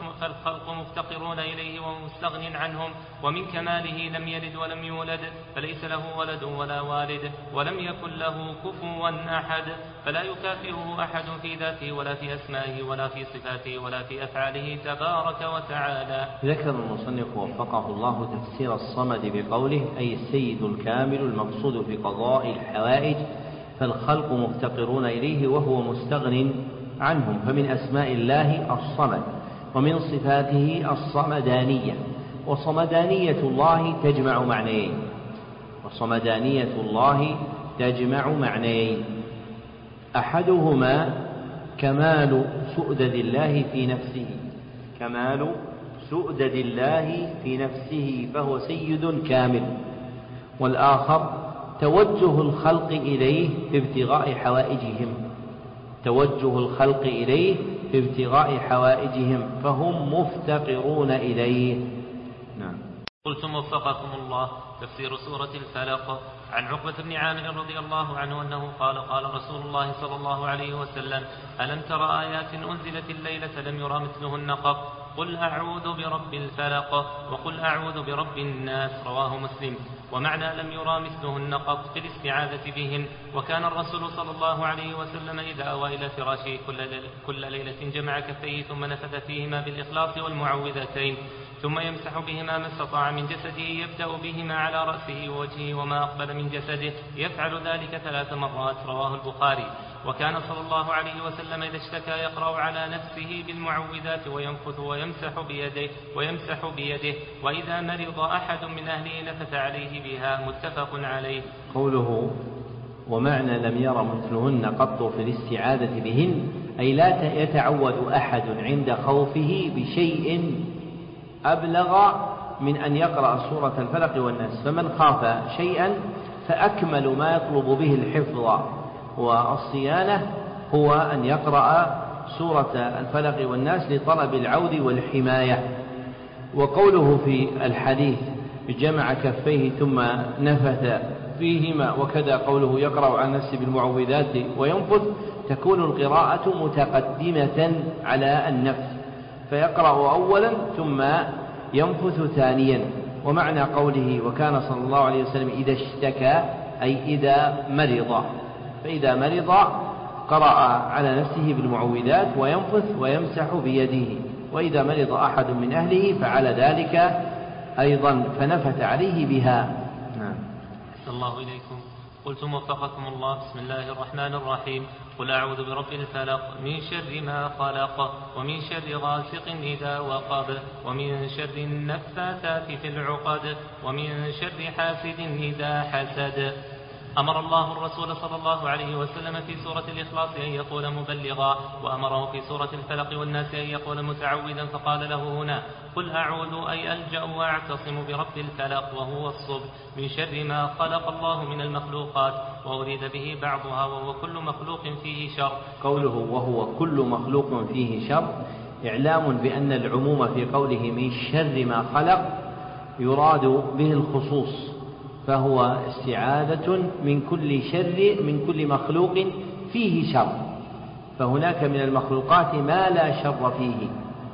مفتقرون إليه ومستغن عنهم، ومن كماله لم يلد ولم يولد فليس له ولد ولا والد ولم يكن له كفوا أحد، فلا يكافئه أحد في ذاته ولا في أسمائه ولا في صفاته ولا في أفعاله تبارك وتعالى. ذكر المصنف وفقه الله تفسير الصمد بقوله أي السيد الكامل المقصود في قضاء الحوائج، فالخلق مفتقرون إليه وهو مستغن عنهم، فمن أسماء الله الصمد ومن صفاته الصمدانية، وصمدانية الله تجمع معنيين أحدهما كمال سؤدد الله في نفسه فهو سيد كامل، والآخر توجه الخلق إليه بابتغاء حوائجهم فهم مفتقرون إليه. نعم. قلتم وفقكم الله. تفسير سورة الفلق. عن عقبة بن عامر رضي الله عنه أنه قال قال رسول الله صلى الله عليه وسلم ألم تر آيات أنزلت الليلة لم يرى مثلهن قط قل أعوذ برب الفلق وقل أعوذ برب الناس، رواه مسلم. ومعنى لم يرى مثلهن قط في الاستعاذة بهن. وكان الرسول صلى الله عليه وسلم إذا أوى إلى فراشه كل ليلة جمع كفيه ثم نفث فيهما بالإخلاص والمعوذتين ثم يمسح بهما ما استطاع من جسده يبدأ بهما على رأسه ووجهه وما أقبل من جسده يفعل ذلك 3 مرات، رواه البخاري. وكان صلى الله عليه وسلم إذا اشتكى يقرأ على نفسه بالمعوذات وينفث ويمسح بيده وإذا مرض أحد من أهله نفث عليه بها، متفق عليه. قوله ومعنى لم ير مثلهن قط في الاستعاذة بهن أي لا يتعوذ أحد عند خوفه بشيء أبلغ من أن يقرأ سورة الفلق والناس، فمن خاف شيئا فأكمل ما يطلب به الحفظ والصيانة هو أن يقرأ سورة الفلق والناس لطلب العوذ والحماية. وقوله في الحديث جمع كفيه ثم نفث فيهما. وكذا قوله يقرأ على نفسه بالمعوذات وينفث، تكون القراءة متقدمة على النفث، فيقرأ أولا ثم ينفث ثانيا. ومعنى قوله وكان صلى الله عليه وسلم إذا اشتكى أي إذا مرض، فإذا مرض قرأ على نفسه بالمعوذات وينفث ويمسح بيده، وإذا مرض أحد من أهله فعل ذلك أيضا فنفث عليه بها. نعم. الله إليكم. قلتم وفقكم الله. بسم الله الرحمن الرحيم. قل أعوذ برب الفلق من شر ما خلق ومن شر غاسق إذا وقب ومن شر النفاثات في العقد ومن شر حاسد إذا حسد. أمر الله الرسول صلى الله عليه وسلم في سورة الإخلاص أن يقول مبلغا، وأمره في سورة الفلق والناس أن يقول متعوذا، فقال له هنا قل أعوذ أي ألجأ وأعتصم برب الفلق وهو الصبح من شر ما خلق الله من المخلوقات، وأريد به بعضها وهو كل مخلوق فيه شر. قوله وهو كل مخلوق فيه شر إعلام بأن العموم في قوله من شر ما خلق يراد به الخصوص، فهو استعاذة من كل شر من كل مخلوق فيه شر، فهناك من المخلوقات ما لا شر فيه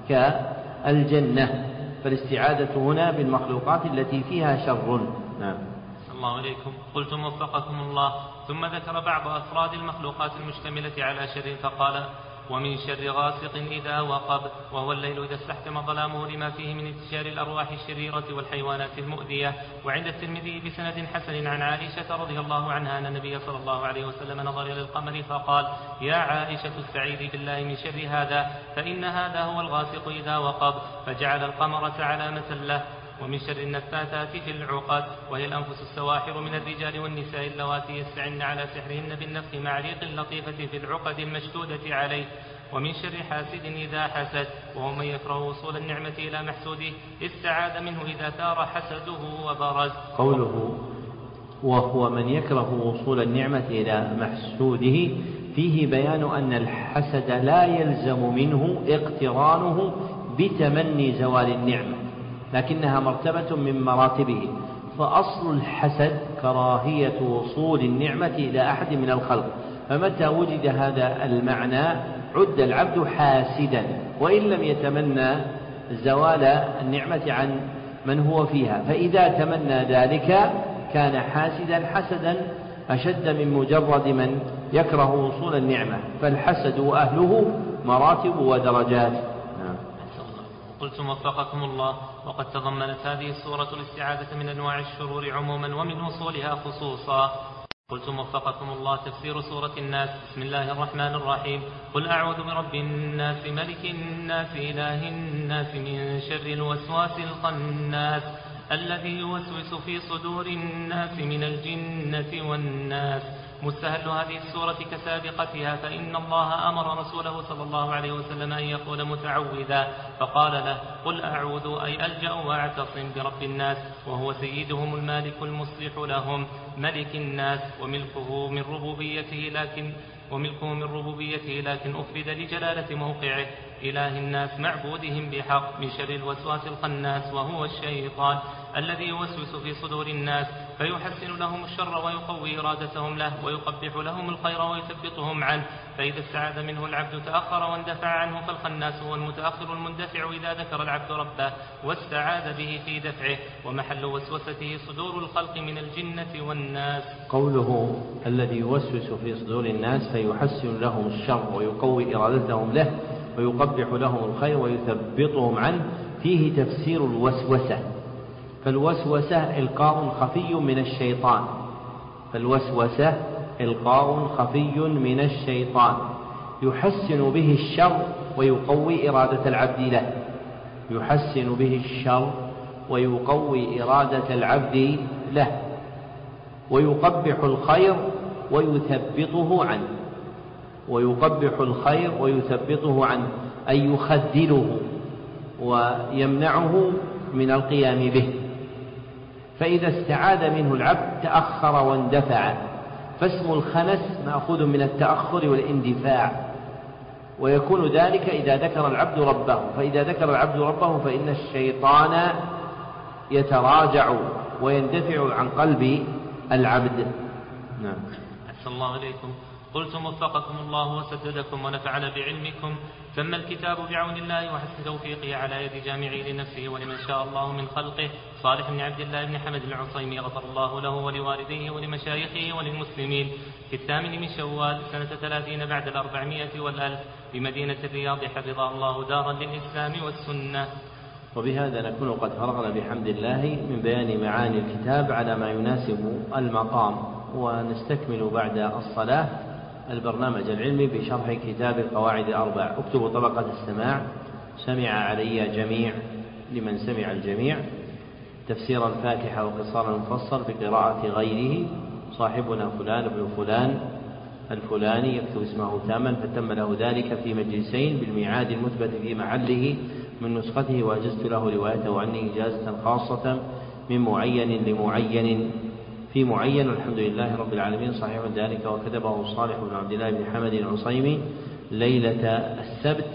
كالجنة، فالاستعاذة هنا بالمخلوقات التي فيها شر. نعم. الله عليكم. قلتم وفقكم الله. ثم ذكر بعض أفراد المخلوقات المشتملة على شر فقال ومن شر غاسق إذا وقب، وهو الليل إذا استحكم ظلامه لما فيه من انتشار الأرواح الشريرة والحيوانات المؤذية. وعند الترمذي بسند حسن عن عائشة رضي الله عنها أن النبي صلى الله عليه وسلم نظر إلى القمر فقال يا عائشة استعيذي بالله من شر هذا فإن هذا هو الغاسق إذا وقب، فجعل القمر علامة له. ومن شر النفاثات في العقد، وهي الأنفس السواحر من الرجال والنساء اللواتي يستعن على سحرهن بالنفخ مع ريق لطيفة في العقد المشدودة عليه. ومن شر حاسد إذا حسد، وهو من يكره وصول النعمة إلى محسوده استعاذ منه إذا ثار حسده وبرز. قوله وهو من يكره وصول النعمة إلى محسوده فيه بيان أن الحسد لا يلزم منه اقترانه بتمني زوال النعمة، لكنها مرتبة من مراتبه، فأصل الحسد كراهية وصول النعمة إلى أحد من الخلق، فمتى وجد هذا المعنى عد العبد حاسدا وإن لم يتمنى زوال النعمة عن من هو فيها، فإذا تمنى ذلك كان حاسدا حسدا أشد من مجرد من يكره وصول النعمة، فالحسد وأهله مراتب ودرجات. قلتم وفقكم الله. وقد تضمنت هذه السورة الاستعاذة من أنواع الشرور عموما ومن وصولها خصوصا. قلتم وفقكم الله. تفسير سورة الناس. بسم الله الرحمن الرحيم. قل أعوذ برب الناس ملك الناس إله الناس من شر الوسواس الخناس الذي يوسوس في صدور الناس من الجنة والناس. مستهل هذه السورة كسابقتها، فإن الله أمر رسوله صلى الله عليه وسلم أن يقول متعوذا، فقال له قل أعوذ أي ألجأ وأعتصم برب الناس، وهو سيدهم المالك المصلح لهم ملك الناس، وملكه من ربوبيته لكن أفرد لجلالة موقعه إله الناس معبودهم بحق من شر الوسواس الخناس، وهو الشيطان الذي يوسوس في صدور الناس فيحسن لهم الشر ويقوي إرادتهم له ويقبح لهم الخير ويثبطهم عنه، فإذا استعاذ منه العبد تأخر واندفع عنه، فالخناس هو المتأخر المندفع إذا ذكر العبد ربه واستعاذ به في دفعه، ومحل وسوسته صدور الخلق من الجنة والناس. قوله الذي يوسوس في صدور الناس فيحسن لهم الشر ويقوي إرادتهم له ويقبح لهم الخير ويثبطهم عنه فيه تفسير الوسوسة، فالوسوسة إلقاء خفي من الشيطان، فالوسوسة إلقاء خفي من الشيطان يحسن به الشر ويقوي إرادة العبد له، يحسن به الشر ويقوي إرادة العبد له ويقبح الخير ويثبطه عنه، ويقبح الخير ويثبطه عنه أي يخذله ويمنعه من القيام به. فإذا استعاذ منه العبد تأخر واندفع، فاسم الخنس مأخوذ من التأخر والاندفاع، ويكون ذلك إذا ذكر العبد ربه، فإذا ذكر العبد ربه فإن الشيطان يتراجع ويندفع عن قلب العبد. نعم. أحسن الله إليكم. قلتم وفقكم الله وسددكم ونفعنا بعلمكم. تم الكتاب بعون الله وحسن توفيقه على يد جامعي لنفسه ولمن شاء الله من خلقه صالح بن عبد الله بن حمد العصيمي غفر الله له ولوالديه ولمشايخه وللمسلمين في 8 من شوال سنة 30 بعد 400 والألف بمدينة الرياض حفظها الله دارا للإسلام والسنة. وبهذا نكون قد فرغنا بحمد الله من بيان معاني الكتاب على ما يناسب المقام، ونستكمل بعد الصلاة البرنامج العلمي بشرح كتاب القواعد الأربع. اكتبوا طبقة السماع، سمع علي جميع لمن سمع الجميع، تفسير الفاتحة وقصار المفصل بقراءة غيره، صاحبنا فلان بن فلان الفلاني يكتب اسمه تاما فتم له ذلك في مجلسين بالميعاد المثبت في محله من نسخته، وأجزت له روايته عني إجازة خاصة من معين لمعين في معين، والحمد لله رب العالمين. صحيح ذلك وكتبه صالح بن عبد الله بن حمد العصيمي ليلة السبت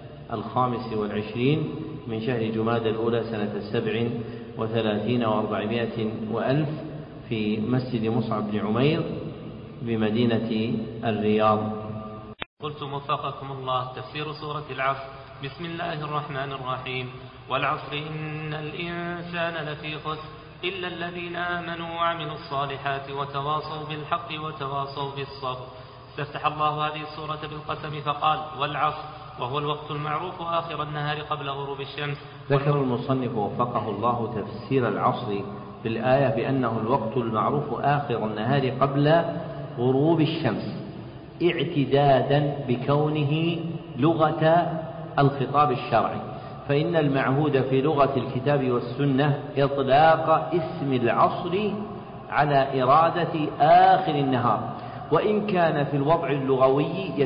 25 من شهر جمادى الأولى سنة 37 و400 وألف في مسجد مصعب بن عمير بمدينة الرياض. قلتم وفقكم الله. تفسير سورة العصر. بسم الله الرحمن الرحيم. والعصر إن الإنسان لفي خسر إلا الذين آمنوا وعملوا الصالحات وتواصوا بالحق وتواصوا بالصبر. استفتح الله هذه السورة بالقسم فقال والعصر، وهو الوقت المعروف آخر النهار قبل غروب الشمس. ذكر المصنف وفقه الله تفسير العصر بالآية بأنه الوقت المعروف آخر النهار قبل غروب الشمس، اعتدادا بكونه لغة الخطاب الشرعي، فإن المعهود في لغة الكتاب والسنة إطلاق اسم العصر على إرادة آخر النهار، وإن كان في الوضع اللغوي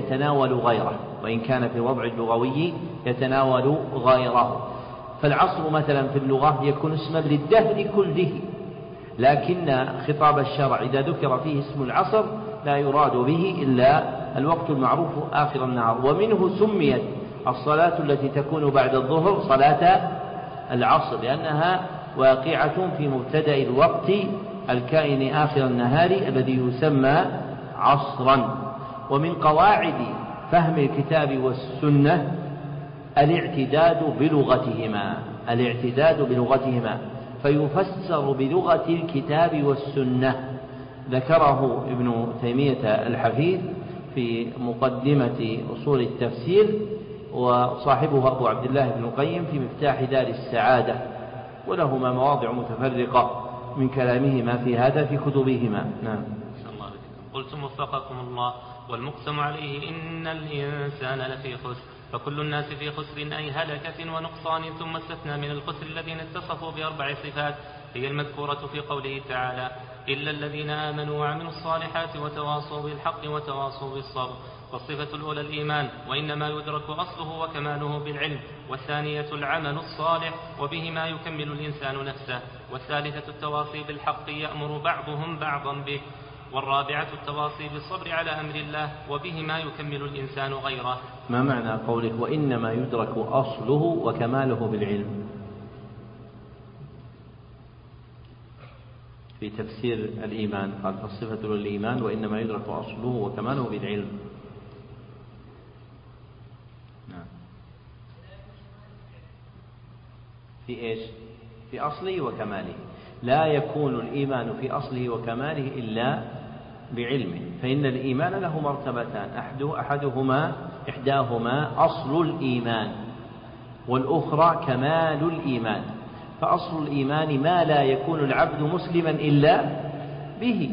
يتناول غيره. فالعصر مثلا في اللغة يكون اسما للدهر كله، لكن خطاب الشرع إذا ذكر فيه اسم العصر لا يراد به إلا الوقت المعروف آخر النهار. ومنه سميت الصلاة التي تكون بعد الظهر صلاة العصر، لأنها واقعة في مبتدأ الوقت الكائن آخر النهار الذي يسمى عصرا. ومن قواعد فهم الكتاب والسنة الاعتداد بلغتهما، فيفسر بلغة الكتاب والسنة. ذكره ابن تيمية الحفيظ في مقدمة أصول التفسير، وصاحبه أبو عبد الله بن القيم في مفتاح دار السعادة، ولهما مواضع متفرقة من كلامهما في هذا في كتبهما. نعم. قلتم وفقكم الله. والمقسم عليه إن الإنسان لفي خسر، فكل الناس في خسر أي هلكة ونقصان، ثم استثنى من الخسر الذين اتصفوا بأربع صفات هي المذكورة في قوله تعالى إلا الذين آمنوا وعملوا الصالحات وتواصوا بالحق وتواصوا بالصبر. والصفة الأولى الإيمان، وإنما يدرك أصله وكماله بالعلم، والثانية العمل الصالح وبهما يكمل الإنسان نفسه، والثالثة التواصي بالحق يأمر بعضهم بعضا به، والرابعة التواصي بالصبر على أمر الله وبهما يكمل الإنسان غيره. ما معنى قولك وإنما يدرك أصله وكماله بالعلم؟ في تفسير الإيمان قال فالصفة للإيمان وإنما يدرك أصله وكماله بالعلم. نعم. في إيش؟ في أصله وكماله. لا يكون الإيمان في أصله وكماله إلا بعلمه، فإن الإيمان له مرتبتان، إحداهما أصل الإيمان والأخرى كمال الإيمان. فأصل الإيمان ما لا يكون العبد مسلما إلا به،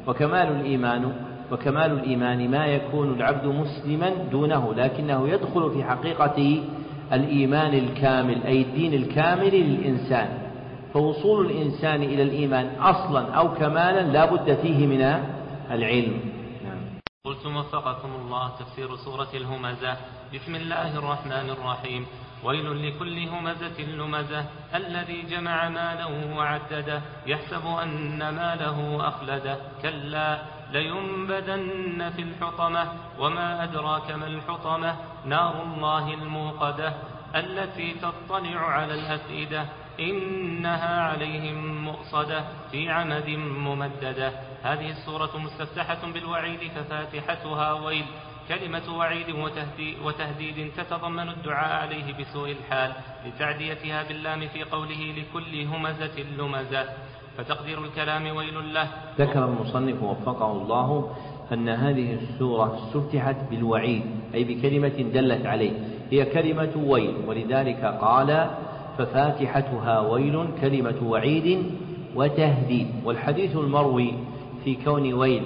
وكمال الإيمان ما يكون العبد مسلما دونه، لكنه يدخل في حقيقة الإيمان الكامل أي الدين الكامل للإنسان. فوصول الإنسان إلى الإيمان أصلا أو كمالا لا بد فيه من العلم. قلتم وفقكم الله. تفسير سورة الهمزة. بسم الله الرحمن الرحيم. ويل لكل همزة لمزة الذي جمع ماله وعدده يحسب أن ماله أخلده كلا لينبذن في الحطمة وما أدراك ما الحطمة نار الله الموقدة التي تطلع على الأفئدة إنها عليهم مؤصدة في عمد ممددة. هذه السورة مستفتحة بالوعيد ففاتحتها ويل، كلمة وعيد وتهديد تتضمن الدعاء عليه بسوء الحال لتعديتها باللام في قوله لكل همزة لمزة، فتقدير الكلام ويل له. ذكر المصنف وفقه الله أن هذه السورة استفتحت بالوعيد أي بكلمة دلت عليه، هي كلمة ويل، ولذلك قال ففاتحتها ويل كلمة وعيد وتهديد. والحديث المروي في كون ويل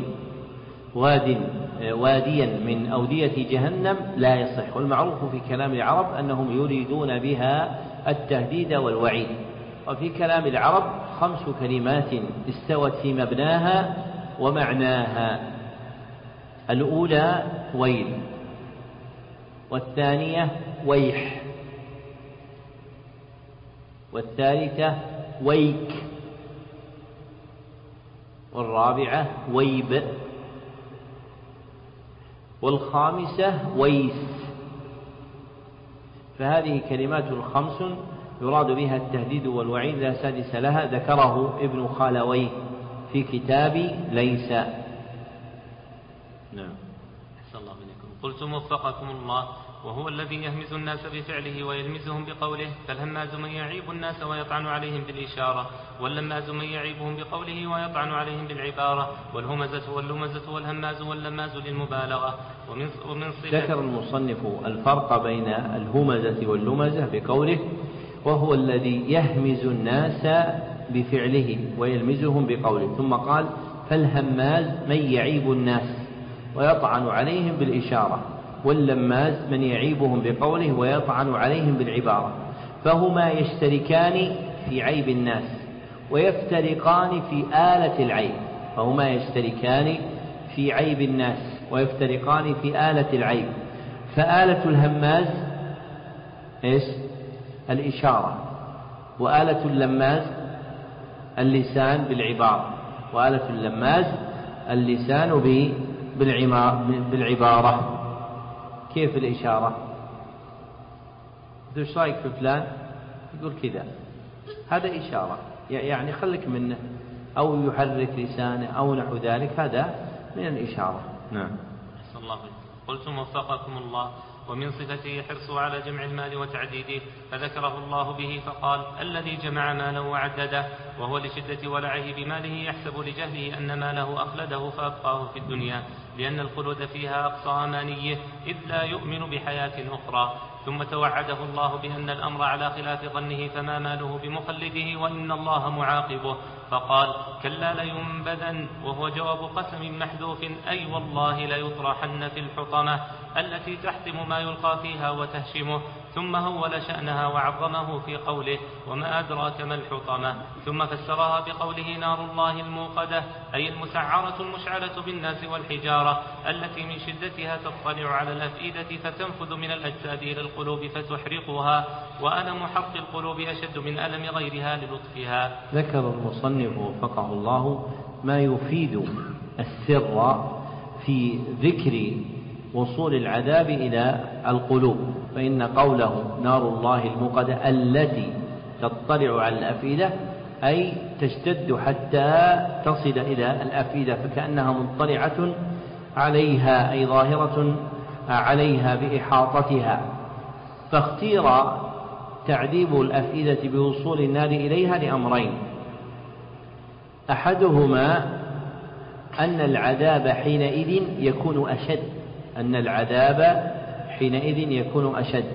واديا من أودية جهنم لا يصح، والمعروف في كلام العرب أنهم يريدون بها التهديد والوعيد. وفي كلام العرب 5 كلمات استوت في مبناها ومعناها: الأولى ويل، والثانية ويح، والثالثة ويك، والرابعة ويب، والخامسة ويس. فهذه كلمات 5 يراد بها التهديد والوعيد لا سادس لها، ذكره ابن خالويه في كتاب ليس. نعم. أحسن الله إليكم. قلتم وفقكم الله: وهو الذي يهمز الناس بفعله ويلمزهم بقوله، فالهماز من يعيب الناس ويطعن عليهم بالإشارة، واللماز من يعيبهم بقوله ويطعن عليهم بالعبارة، والهمزة واللمزة والهماز واللماز للمبالغة. ومن ذكر المصنف الفرق بين الهمزة واللمزة بقوله: وهو الذي يهمز الناس بفعله ويلمزهم بقوله، ثم قال: فالهماز من يعيب الناس ويطعن عليهم بالإشارة، واللماز من يعيبهم بقوله ويطعن عليهم بالعبارة، فهما يشتركان في عيب الناس ويفترقان في آلة العيب. فهما يشتركان في عيب الناس ويفترقان في آلة العيب. فآلة الهماز إيش؟ الإشارة، وآلة اللماز اللسان بالعبارة، وآلة اللماز اللسان بالعبارة. كيف الإشارة؟ إيش رأيك في فلان؟ يقول كذا، هذا إشارة، يعني خلك منه، أو يحرك لسانه أو نحو ذلك، هذا من الإشارة. نعم. أحسن الله. قلتم وفقكم الله: ومن صفته حرصه على جمع المال وتعديده، فذكره الله به فقال: الذي جمع مالا وعدده، وهو لشدة ولعه بماله يحسب لجهله أن ماله أخلده فأبقاه في الدنيا، لأن الخلود فيها أقصى أمانيه، إذ لا يؤمن بحياة أخرى. ثم توعده الله بأن الأمر على خلاف ظنه، فما ماله بمخلده وإن الله معاقبه، فقال: كلا لينبذن، وهو جواب قسم محذوف، أي والله ليطرحن في الحطمة التي تحطم ما يلقى فيها وتهشمه. ثم هول شأنها وعظمه في قوله: وما أدراك ما الحطمة، ثم فسرها بقوله: نار الله الموقدة، أي المسعرة المشعلة بالناس والحجارة، التي من شدتها تطلع على الأفئدة فتنفذ من الأجساد إلى القلوب فتحرقها، وألم حرق القلوب أشد من ألم غيرها للطفها. ذكر المصنف وفقه الله ما يفيد السر في ذكر وصول العذاب إلى القلوب، فإن قوله نار الله الموقدة التي تطلع على الأفئدة أي تشتد حتى تصل إلى الأفئدة، فكأنها مطلعة عليها، أي ظاهرة عليها بإحاطتها. فاختير تعذيب الأفئدة بوصول النار إليها لأمرين: أحدهما أن العذاب حينئذ يكون أشد، أن العذاب حينئذ يكون أشد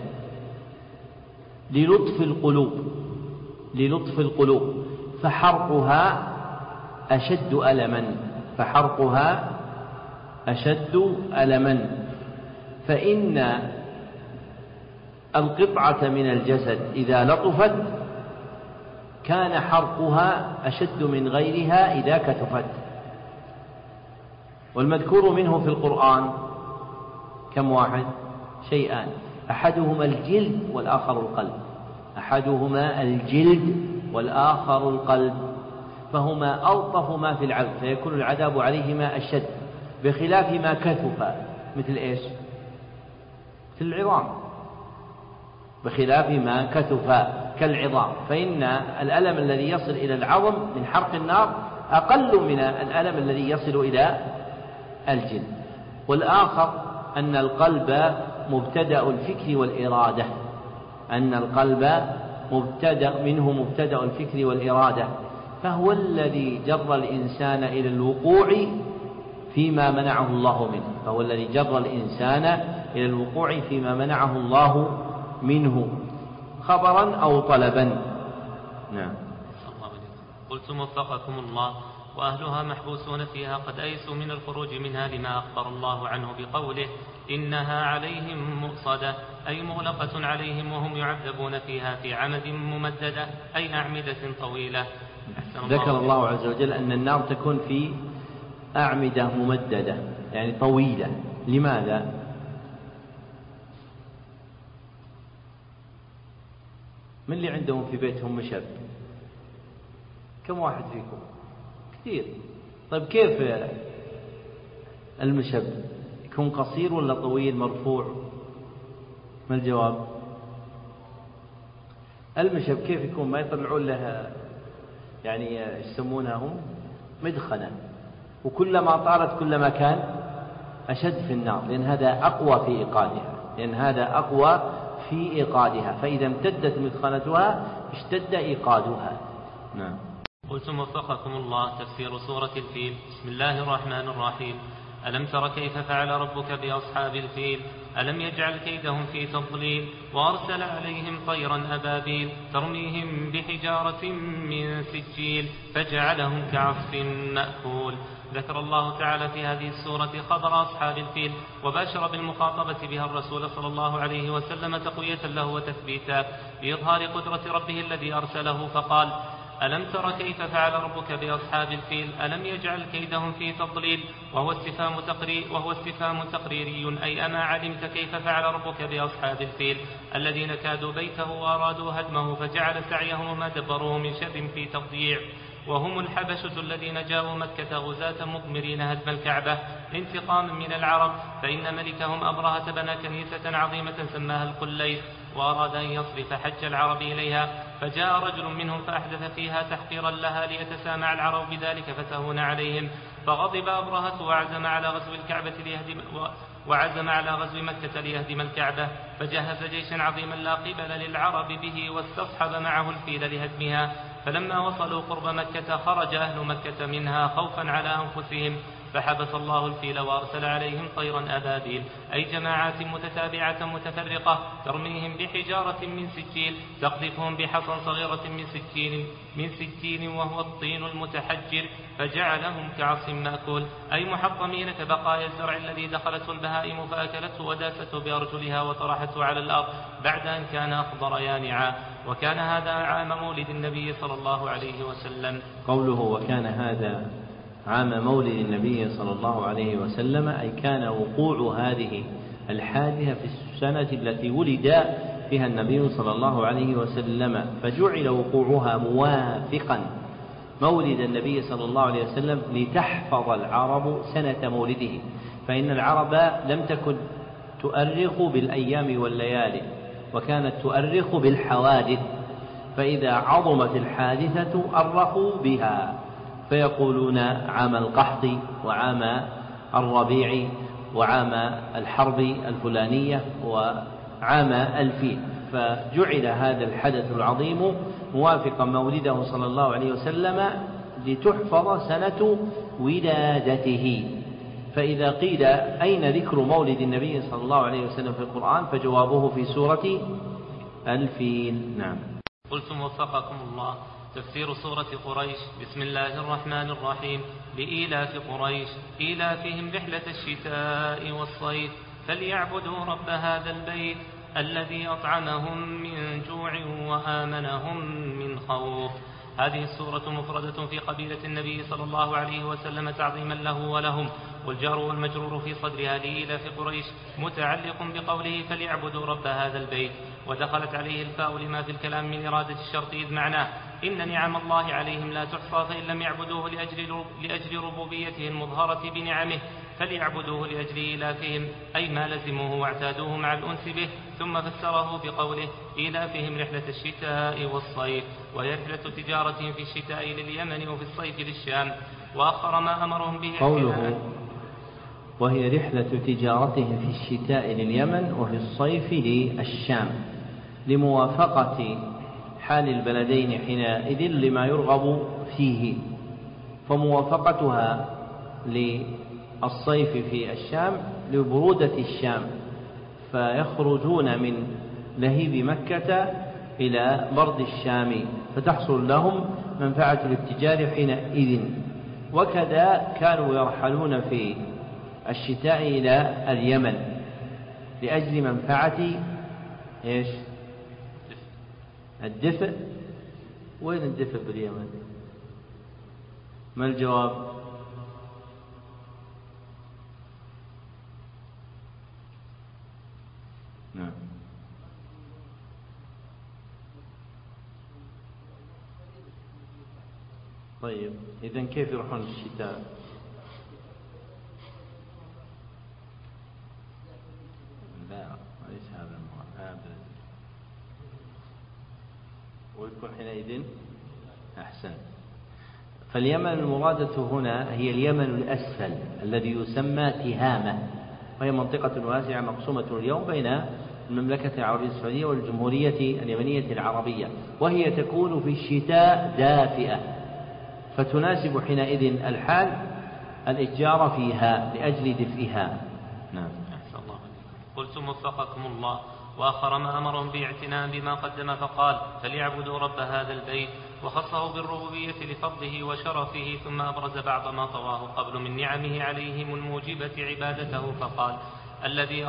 للطف القلوب، فحرقها أشد ألما، فحرقها أشد ألما. فإن القطعة من الجسد إذا لطفت كان حرقها أشد من غيرها إذا كتفت. والمذكور منه في القرآن كم واحد؟ شيئان: أحدهما الجلد والآخر القلب، أحدهما الجلد والآخر القلب، فهما ألطف ما في العبد، فيكون العذاب عليهما أشد، بخلاف ما كثف مثل إيش؟ مثل العظام، بخلاف ما كتف كالعظام، فإن الألم الذي يصل إلى العظم من حرق النار أقل من الألم الذي يصل إلى الجلد. والآخر أن القلب مبتدأ الفكر والإرادة، أن القلب مبتدأ الفكر والإرادة، فهو الذي جر الإنسان إلى الوقوع فيما منعه الله منه، فهو الذي جر الإنسان إلى الوقوع فيما منعه الله منه خبرا أو طلبا. نعم. قلتم وفقكم الله: وأهلها محبوسون فيها قد أيسوا من الخروج منها لما أخبر الله عنه بقوله: إنها عليهم مؤصدة، أي مغلقة عليهم وهم يعذبون فيها في عمد ممددة، أي أعمدة طويلة. ذكر الله عز وجل أن النار تكون في أعمدة ممددة يعني طويلة. لماذا؟ من اللي عندهم في بيتهم مشب؟ كم واحد فيكم؟ كثير. طيب كيف المشب يكون قصير ولا طويل مرفوع؟ ما الجواب؟ المشب كيف يكون؟ ما يطلعون له يعني يسمونهم مدخنة، وكلما طالت كلما كان أشد في النار، لأن هذا أقوى في إيقادها، فإذا امتدت مدخنتها اشتد إيقادها. نعم. قلتم وفقكم الله: تفسير سورة الفيل. بسم الله الرحمن الرحيم. ألم تر كيف فعل ربك بأصحاب الفيل؟ ألم يجعل كيدهم في تضليل، وأرسل عليهم طيرا أبابيل ترميهم بحجارة من سجيل فجعلهم كعصف مأكول. ذكر الله تعالى في هذه السورة خبر أصحاب الفيل، وباشر بالمخاطبة بها الرسول صلى الله عليه وسلم تقوية له وتثبيتا بإظهار قدرة ربه الذي أرسله، فقال: ألم تر كيف فعل ربك بأصحاب الفيل؟ ألم يجعل كيدهم في تضليل، وهو استفهام تقريري، أي أما علمت كيف فعل ربك بأصحاب الفيل الذين كادوا بيته وأرادوا هدمه فجعل سعيهم وما دبروه من شر في تضييع، وهم الحبشة الذين جاءوا مكة غزاة مضمرين هدم الكعبة انتقاما من العرب، فإن ملكهم أبرهة بنى كنيسة عظيمة سماها القليس، وأراد أن يصرف حج العرب إليها، فجاء رجل منهم فأحدث فيها تحقيرا لها ليتسامع العرب بذلك فتهون عليهم، فغضب أبرهة وعزم على غزو مكة ليهدم الكعبة، فجهز جيشا عظيما لا قبل للعرب به، واستصحب معه الفيل لهدمها. فلما وصلوا قرب مكة خرج أهل مكة منها خوفا على أنفسهم، فحبس الله الفيل وأرسل عليهم طيرا أبابيل، أي جماعات متتابعة متفرقة ترميهم بحجارة من سجيل تقذفهم بحصى صغيرة من سجين وهو الطين المتحجر، فجعلهم كعصف مأكول، أي محطمين كبقايا الزرع الذي دخلته البهائم فأكلته وداسته بأرجلها وطرحته على الأرض بعد أن كان أخضر يانعا. وكان هذا عام مولد النبي صلى الله عليه وسلم. قوله وكان هذا عام مولد النبي صلى الله عليه وسلم، أي كان وقوع هذه الحادثة في السنة التي ولد فيها النبي صلى الله عليه وسلم، فجعل وقوعها موافقا مولد النبي صلى الله عليه وسلم لتحفظ العرب سنة مولده، فإن العرب لم تكن تؤرخ بالأيام والليالي، وكانت تؤرخ بالحوادث، فإذا عظمت الحادثة أرخوا بها، فيقولون عام القحط وعام الربيع وعام الحرب الفلانية وعام الفيل، فجعل هذا الحدث العظيم موافقا مولده صلى الله عليه وسلم لتحفظ سنة ولادته. فإذا قيل أين ذكر مولد النبي صلى الله عليه وسلم في القرآن، فجوابه في سورة الفيل. نعم. قلتم وفقكم الله: تفسير سورة قريش. بسم الله الرحمن الرحيم. لإيلاف قريش إيلافهم رحلة الشتاء والصيف فليعبدوا رب هذا البيت الذي أطعمهم من جوع وآمنهم من خوف. هذه السورة مفردة في قبيلة النبي صلى الله عليه وسلم تعظيما له ولهم، والجار والمجرور في صدرها لإيلاف قريش متعلق بقوله فليعبدوا رب هذا البيت، ودخلت عليه الفاء لما في الكلام من إرادة الشرط إذ معناه إن نعم الله عليهم لا تحصى، فإن لم يعبدوه لأجل ربوبيته المظهرة بنعمه فليعبدوه لأجل إيلافهم، أي ما لزموه واعتادوه مع الأنس به. ثم فسره بقوله إيلافهم رحلة الشتاء والصيف، وهي رحلة تجارتهم في الشتاء لليمن وفي الصيف للشام. وآخر ما أمرهم به قوله وهي رحلة تجارتهم في الشتاء لليمن وفي الصيف للشام لموافقة حال البلدين حينئذ لما يرغب فيه، فموافقتها للصيف في الشام لبرودة الشام، فيخرجون من لهيب مكة إلى برد الشام، فتحصل لهم منفعة الاتجار حينئذ. وكذا كانوا يرحلون في الشتاء إلى اليمن لأجل منفعة إيش؟ الدفء. وين الدفء باليمن؟ ما الجواب؟ نعم. طيب إذن كيف يروحون الشتاء؟ لا ليس هذا المراد، ويكون حينئذ أحسن. فاليمن المرادة هنا هي اليمن الأسفل الذي يسمى تهامة، وهي منطقة واسعة مقسومة اليوم بين المملكة العربية السعودية والجمهورية اليمنية العربية، وهي تكون في الشتاء دافئة، فتناسب حينئذ الحال الإتجار فيها لأجل دفئها. نعم. قلتم وفقكم الله. وآخر ما أمرهم باعتناء بما قدم فقال فليعبدوا رب هذا البيت، وخصه بالربوبية لفضله وشرفه، ثم أبرز بعض ما طواه قبل من نعمه عليهم الموجبة عبادته فقال الذي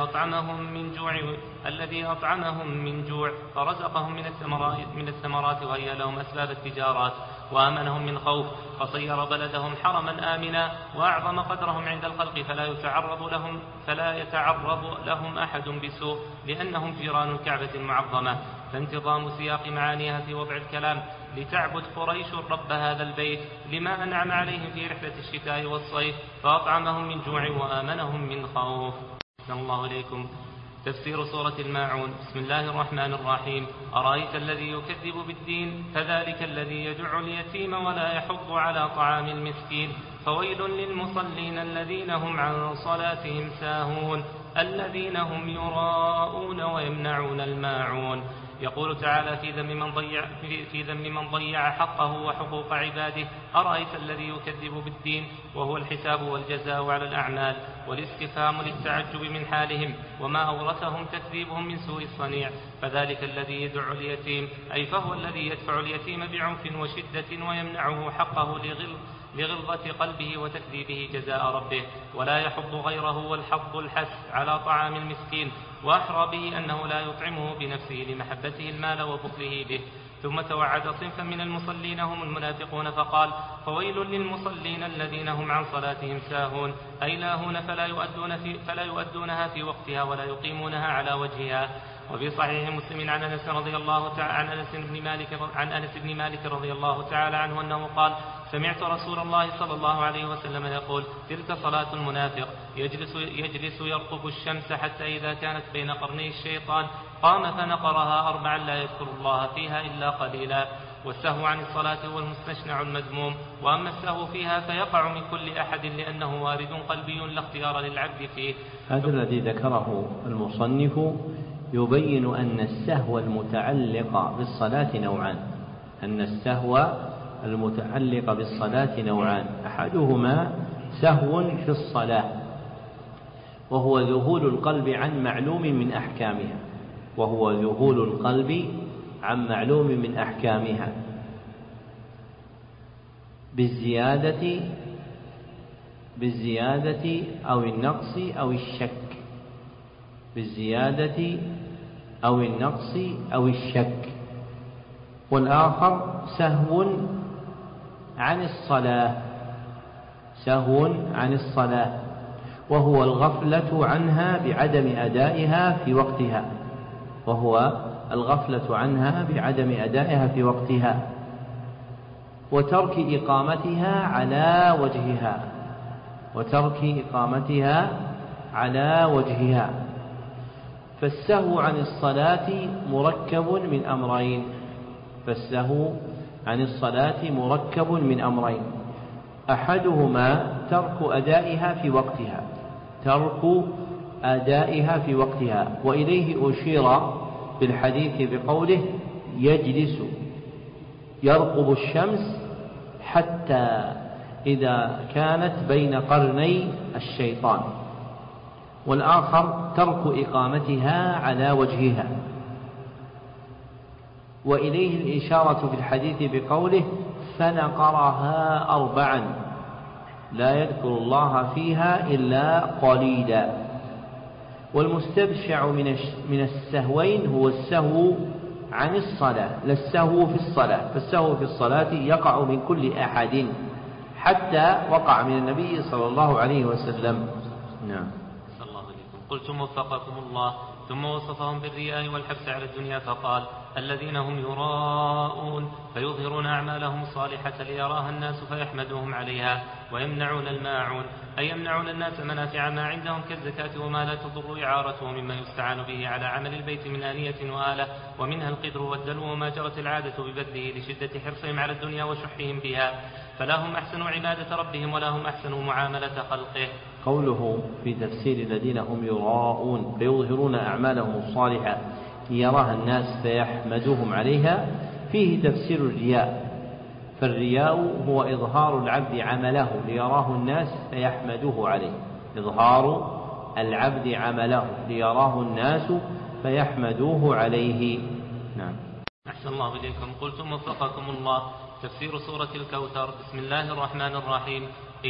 أطعمهم من جوع فرزقهم من الثمرات وهي لهم أسباب التجارات، وآمنهم من خوف فصير بلدهم حرما آمنا، وأعظم قدرهم عند الخلق فلا يتعرض لهم أحد بسوء، لأنهم جيران الكعبة المعظمة. فانتظام سياق معانيها في وضع الكلام لتعبد قريش رب هذا البيت لما أنعم عليهم في رحلة الشتاء والصيف، فأطعمهم من جوع وآمنهم من خوف. أحسن الله إليكم. تفسير سورة الماعون. بسم الله الرحمن الرحيم. أرأيت الذي يكذب بالدين فذلك الذي يدع اليتيم ولا يحض على طعام المسكين، فويل للمصلين الذين هم عن صلاتهم ساهون الذين هم يراءون ويمنعون الماعون. يقول تعالى في ذم من ضيع حقه وحقوق عباده: أرأيت الذي يكذب بالدين، وهو الحساب والجزاء على الأعمال، والاستفهام للتعجب من حالهم وما أورثهم تكذيبهم من سوء الصنيع. فذلك الذي يدع اليتيم، أي فهو الذي يدفع اليتيم بعنف وشدة ويمنعه حقه لغلظة قلبه وتكذيبه جزاء ربه، ولا يحض غيره، والحض الحث على طعام المسكين، وأحرى به أنه لا يطعمه بنفسه لمحبته المال وبخله به. ثم توعد صنفا من المصلين هم المنافقون فقال: فويل للمصلين الذين هم عن صلاتهم ساهون، أي لاهون فلا يؤدونها في وقتها ولا يقيمونها على وجهها. وفي صحيح مسلم عن أنس بن مالك رضي الله تعالى عنه أنه قال: سمعت رسول الله صلى الله عليه وسلم يقول: تلك صلاة المنافق، يجلس يرقب الشمس حتى إذا كانت بين قرني الشيطان قام فنقرها 4 لا يذكر الله فيها إلا قليلا. والسهو عن الصلاة هو المستشنع المذموم، وأما السهو فيها فيقع من كل أحد لأنه وارد قلبي لا اختيار للعبد فيه. هذا الذي ذكره المصنف يبين أن السهو المتعلق بالصلاة نوعان، أحدهما سهو في الصلاة وهو ذهول القلب عن معلوم من أحكامها بالزيادة أو النقص أو الشك. والآخر سهو عن الصلاة وهو الغفلة عنها بعدم أدائها في وقتها. وترك إقامتها على وجهها. فالسهو عن الصلاة مركب من أمرين، أحدهما ترك أدائها في وقتها، وإليه أشير في الحديث بقوله: يجلس يرقب الشمس حتى إذا كانت بين قرني الشيطان. والآخر ترك إقامتها على وجهها، وإليه الإشارة في الحديث بقوله: فنقرها 4 لا يذكر الله فيها إلا قليلا. والمستبشع من السهوين هو السهو عن الصلاة لا السهو في الصلاة، فالسهو في الصلاة يقع من كل أحد، حتى وقع من النبي صلى الله عليه وسلم. نعم. قلتم وفقكم الله. ثم وصفهم بالرياء والحبس على الدنيا فقال: الذين هم يراءون فيظهرون أعمالهم الصالحة ليراها الناس فيحمدوهم عليها، ويمنعون الماعون، أي يمنعون الناس منافع ما عندهم كالزكاة وما لا تضر إعارته مما يستعان به على عمل البيت من آنية وآلة، ومنها القدر والدلو وما جرت العادة ببذله لشدة حرصهم على الدنيا وشحهم بها، فلا هم أحسنوا عبادة ربهم ولا هم أحسنوا معاملة خلقه. قوله في تفسير الذين هم يراءون فيظهرون أعمالهم الصالحة ليراها الناس فيحمدوهم عليها، فيه تفسير الرياء. فالرياء هو إظهار العبد عمله ليراه الناس فيحمدوه عليه، إظهار العبد عمله ليراه الناس فيحمدوه عليه. نعم. أحسن الله إليكم. قلتم وفقكم الله. تفسير سورة الكوثر. بسم الله الرحمن الرحيم.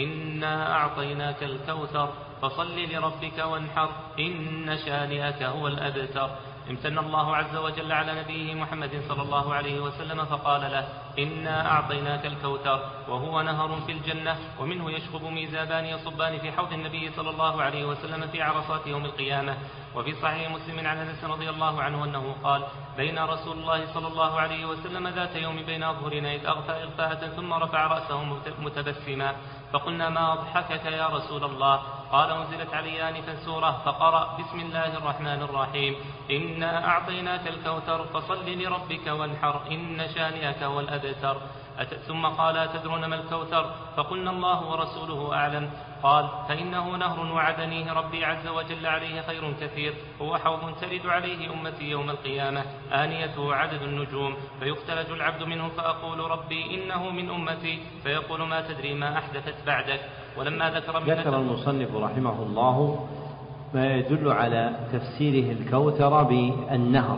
إنا أعطيناك الكوثر فصل لربك وانحر إن شانئك هو الأبتر. امتن الله عز وجل على نبيه محمد صلى الله عليه وسلم فقال له: إنا أعطيناك الكوثر، وهو نهر في الجنة، ومنه يشخب ميزابان يصبان في حوض النبي صلى الله عليه وسلم في عرصات يوم القيامة. وفي صحيح مسلم عن أنس رضي الله عنه أنه قال: بين رسول الله صلى الله عليه وسلم ذات يوم بين أظهرنا إذ أغفى إغفاءة ثم رفع رأسه متبسما، فقلنا: ما أضحكك يا رسول الله؟ قال: أنزلت علي آنفا سورة فقرأ: بسم الله الرحمن الرحيم. إنا أعطيناك الكوثر فصل لربك وانحر إن شانئك هو الأبتر. ثم قال: أتدرون ما الكوثر؟ فقلنا: الله ورسوله أعلم. قال: فإنه نهر وعدنيه ربي عز وجل عليه خير كثير، هو حوض ترد عليه أمتي يوم القيامة، آنيته عدد النجوم، فيختلج العبد منه فأقول: ربي إنه من أمتي، فيقول: ما تدري ما أحدثت بعدك. ولما ذكر المصنف رحمه الله ما يدل على تفسيره الكوثر بالنهر،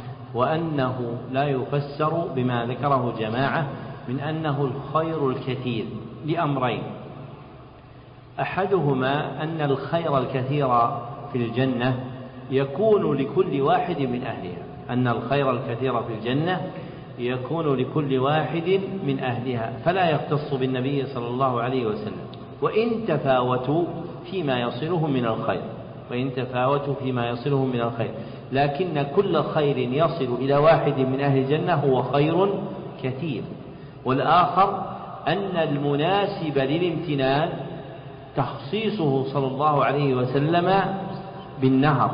وأنه لا يفسر بما ذكره جماعة من أنه الخير الكثير لأمرين: أحدهما أن الخير الكثير في الجنة يكون لكل واحد من أهلها، أن الخير الكثير في الجنة يكون لكل واحد من أهلها، فلا يختص بالنبي صلى الله عليه وسلم، وإن تفاوتوا فيما يصلهم من الخير، لكن كل خير يصل إلى واحد من أهل الجنة هو خير كثير. والآخر أن المناسب للامتنان تخصيصه صلى الله عليه وسلم بالنهر،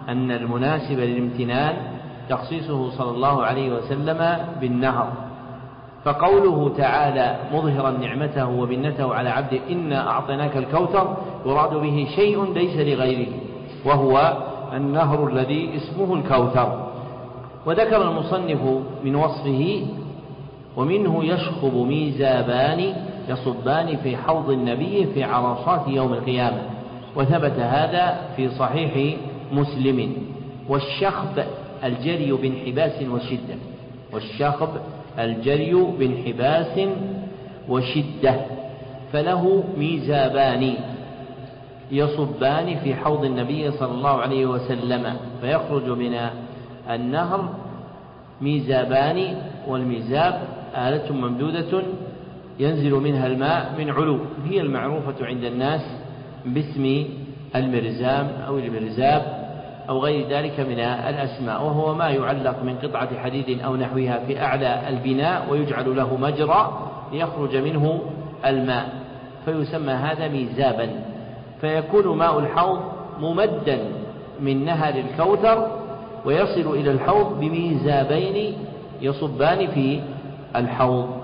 فقوله تعالى مظهرا نعمته ومنته على عبده: إنا أعطيناك الكوثر، يراد به شيء ليس لغيره، وهو النهر الذي اسمه الكوثر. وذكر المصنف من وصفه: ومنه يشخب ميزابان يصبان في حوض النبي في عرصات يوم القيامة، وثبت هذا في صحيح مسلم. والشخب الجري بانحباس وشدة، فله ميزابان يصبان في حوض النبي صلى الله عليه وسلم، فيخرج من النهر ميزابان، والميزاب آلة ممدودة ينزل منها الماء من علو، هي المعروفة عند الناس باسم المرزام أو المرزاب أو غير ذلك من الأسماء، وهو ما يعلق من قطعة حديد أو نحوها في أعلى البناء ويجعل له مجرى ليخرج منه الماء، فيسمى هذا ميزابا، فيكون ماء الحوض ممدا من نهر الكوثر ويصل إلى الحوض بميزابين يصبان في الحوض.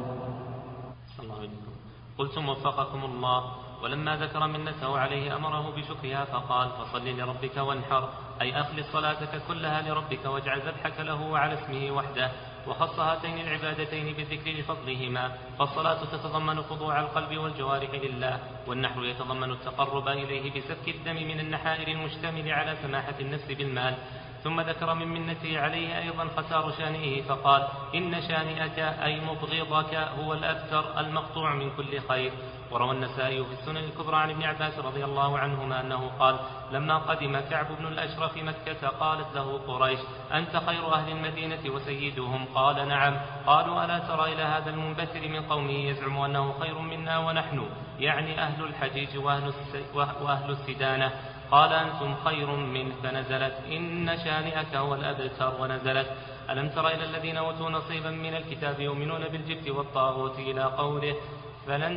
قلتم وفقكم الله: ولما ذكر منته عليه أمره بشكرها فقال: فصل لربك وانحر، أي أخلص صلاتك كلها لربك واجعل ذبحك له وعلى اسمه وحده. وخص هاتين العبادتين بالذكر لفضلهما، فالصلاة تتضمن خضوع القلب والجوارح لله، والنحر يتضمن التقرب إليه بسفك الدم من النحائر المشتمل على سماحة النفس بالمال. ثم ذكر من منته عليه أيضا خسار شانئه فقال: إن شانئك أي مبغضك هو الأبتر المقطوع من كل خير. وروى النسائي في السنن الكبرى عن ابن عباس رضي الله عنهما أنه قال: لما قدم كعب بن الأشرف مكة قالت له قريش: أنت خير أهل المدينة وسيدهم؟ قال: نعم. قالوا: ألا ترى إلى هذا المنبثر من قومه يزعم أنه خير منا ونحن، يعني أهل الحجيج وأهل السدانة. قال: أنتم خير منه. فنزلت: إن شانئك هو الأبتر. ونزلت: ألم تر إلى الذين أوتوا نصيبا من الكتاب يؤمنون بالجبت والطاغوت إلى قوله: فلن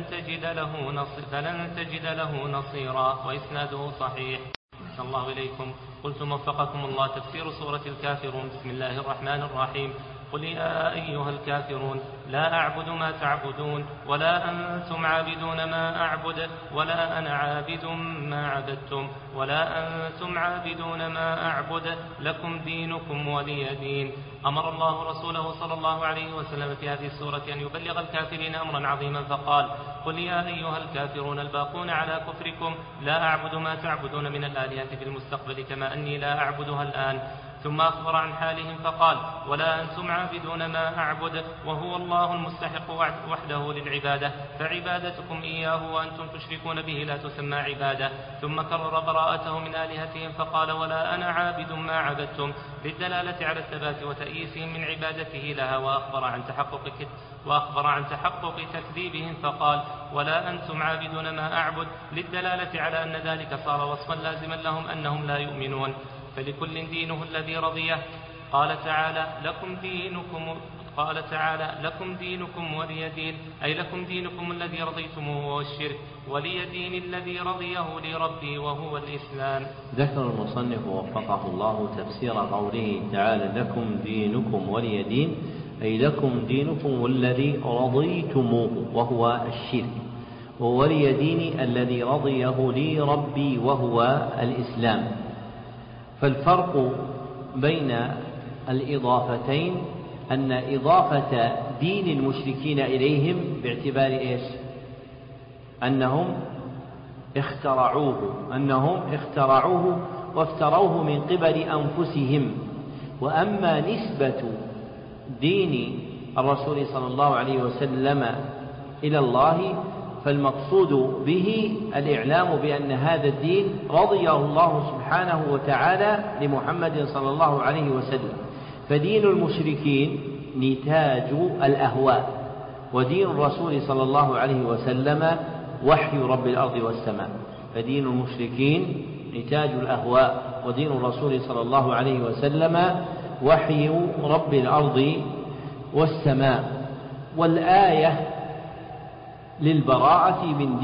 تجد له نصيرا. وإسناده صحيح. أحسن الله إليكم. قلتم وفقكم الله: تفسير سورة الكافرون. بسم الله الرحمن الرحيم. قل يا أيها الكافرون لا أعبد ما تعبدون ولا أنتم عابدون ما أعبد ولا أنا عابد ما عبدتم ولا أنتم عابدون ما أعبد لكم دينكم ولي دين. أمر الله رسوله صلى الله عليه وسلم في هذه السورة أن يبلغ الكافرين أمرا عظيما فقال: قل يا أيها الكافرون الباقون على كفركم لا أعبد ما تعبدون من الآلهة في المستقبل كما أني لا أعبدها الآن. ثم أخبر عن حالهم فقال: ولا أنتم عابدون ما أعبد وهو الله المستحق وحده للعبادة، فعبادتكم إياه وأنتم تشركون به لا تسمى عبادة. ثم كرر براءته من آلهتهم فقال: ولا أنا عابد ما عبدتم، للدلالة على الثبات وتأييسهم من عبادته لها. وأخبر عن تحقق تكذيبهم فقال: ولا أنتم عابدون ما أعبد، للدلالة على أن ذلك صار وصفا لازما لهم أنهم لا يؤمنون. فلكل دينه الذي رضيه. قال تعالى: لكم دينكم ولي دين، أي لكم دينكم الذي رضيتموه وهو الشرك، ولي دين الذي رضيه لربي وهو الإسلام. ذكر المصنف وفقه الله تفسير قوله تعالى: لكم دينكم ولي دين، أي لكم دينكم الذي رضيتموه وهو الشرك، وولي دين الذي رضيه لي ربي وهو الإسلام. فالفرق بين الإضافتين أن إضافة دين المشركين إليهم باعتبار إيش؟ أنهم اخترعوه وافتروه من قبل أنفسهم. وأما نسبة دين الرسول صلى الله عليه وسلم إلى الله فالمقصود به الإعلام بأن هذا الدين رضيه الله سبحانه وتعالى لمحمد صلى الله عليه وسلم. فدين المشركين نتاج الأهواء، ودين الرسول صلى الله عليه وسلم وحي رب الأرض والسماء. فدين المشركين نتاج الأهواء، ودين الرسول صلى الله عليه وسلم وحي رب الأرض والسماء. والآية للبراءة من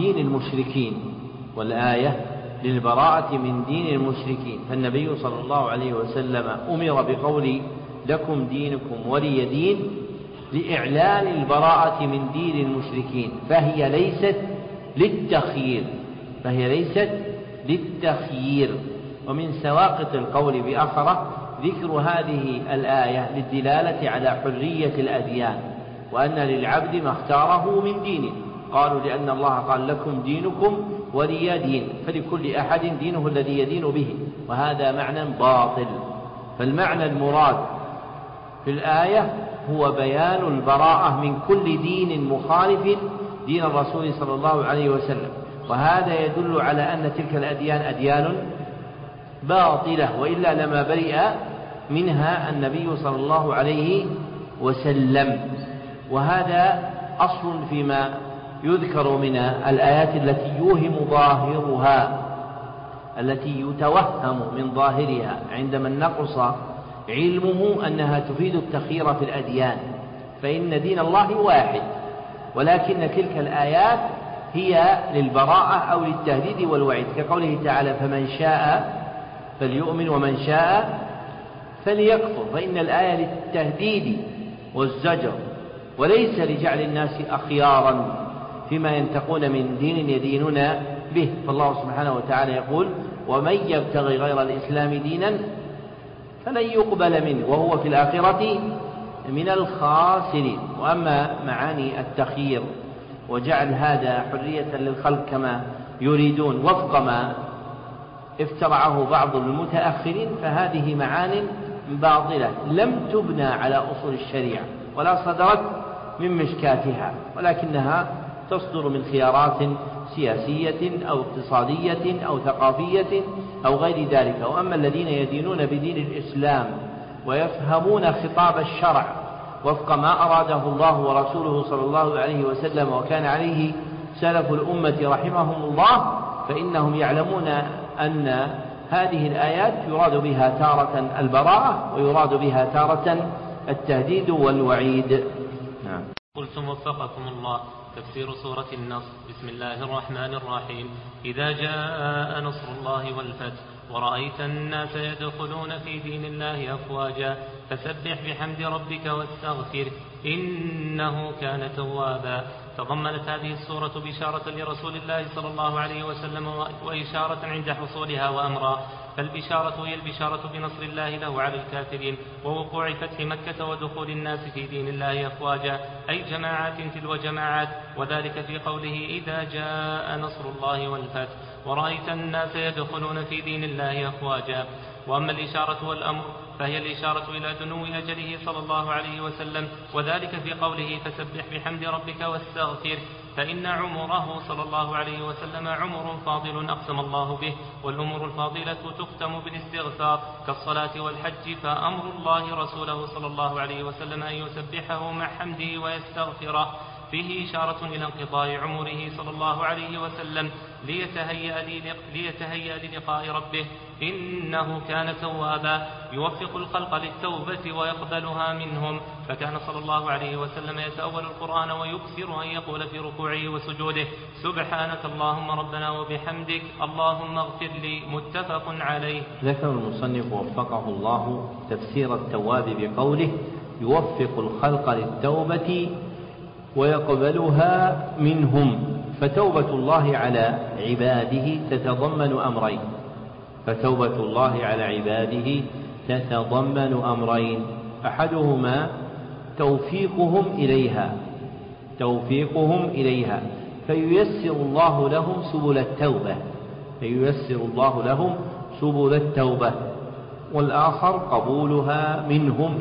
دين المشركين، فالنبي صلى الله عليه وسلم أمر بقول لكم دينكم ولي دين لإعلان البراءة من دين المشركين، فهي ليست للتخيير. ومن سواقط القول بأخره ذكر هذه الآية للدلالة على حرية الأديان، وأن للعبد ما اختاره من دينه. قالوا لأن الله قال: لكم دينكم ولي دين، فلكل أحد دينه الذي يدين به، وهذا معنى باطل. فالمعنى المراد في الآية هو بيان البراءة من كل دين مخالف دين الرسول صلى الله عليه وسلم، وهذا يدل على أن تلك الأديان أديان باطلة، وإلا لما برئ منها النبي صلى الله عليه وسلم. وهذا أصل فيما يذكر من الآيات التي يتوهم من ظاهرها عند من نقص علمه أنها تفيد التخيير في الأديان، فإن دين الله واحد ولكن تلك الآيات هي للبراءة أو للتهديد والوعيد، كقوله تعالى فمن شاء فليؤمن ومن شاء فليكفر، فإن الآية للتهديد والزجر وليس لجعل الناس أخيارا فيما ينتقون من دين يدينون به. فالله سبحانه وتعالى يقول ومن يبتغي غير الإسلام دينا فلن يقبل منه وهو في الآخرة من الخاسرين. وأما معاني التخيير وجعل هذا حرية للخلق كما يريدون وفق ما افترعه بعض المتأخرين فهذه معان باطلة لم تبنى على أصول الشريعة ولا صدرت من مشكاتها، ولكنها تصدر من خيارات سياسية أو اقتصادية أو ثقافية أو غير ذلك. وأما الذين يدينون بدين الإسلام ويفهمون خطاب الشرع وفق ما أراده الله ورسوله صلى الله عليه وسلم وكان عليه سلف الأمة رحمهم الله، فإنهم يعلمون أن هذه الآيات يراد بها تارة البراءة ويراد بها تارة التهديد والوعيد. نعم. قلتم وفقكم الله. تفسير سورة النصر. بسم الله الرحمن الرحيم. إذا جاء نصر الله والفتح ورأيت الناس يدخلون في دين الله أفواجا فسبح بحمد ربك واستغفره إنه كان توابا. تضمنت هذه السورة بشارة لرسول الله صلى الله عليه وسلم وإشارة عند حصولها وأمرا. فالبشارة هي البشارة بنصر الله له على الكافرين ووقوع فتح مكة ودخول الناس في دين الله أفواجا أي جماعات تلو جماعات، وذلك في قوله إذا جاء نصر الله والفتح ورأيت الناس يدخلون في دين الله أفواجا. وأما الإشارة والأمر فهي الإشارة إلى دنو أجله صلى الله عليه وسلم، وذلك في قوله فسبح بحمد ربك واستغفره، فإن عمره صلى الله عليه وسلم عمر فاضل أقسم الله به، والأمور الفاضلة تختم بالاستغفار كالصلاة والحج، فأمر الله رسوله صلى الله عليه وسلم أن يسبحه مع حمده ويستغفره فيه إشارة إلى انقضاء عمره صلى الله عليه وسلم ليتهيأ للقاء ربه إنه كان توابا يوفق الخلق للتوبة ويقبلها منهم. فكان صلى الله عليه وسلم يتأول القرآن ويكثر أن يقول في ركوعه وسجوده سبحانك اللهم ربنا وبحمدك اللهم اغفر لي. متفق عليه. ذكر المصنف وفقه الله تفسير التواب بقوله يوفق الخلق للتوبة ويقبلها منهم. فتوبة الله على عباده تتضمن أمرين، فتوبة الله على عباده تتضمن أمرين، أحدهما توفيقهم إليها فييسر الله لهم سبل التوبة، والآخر قبولها منهم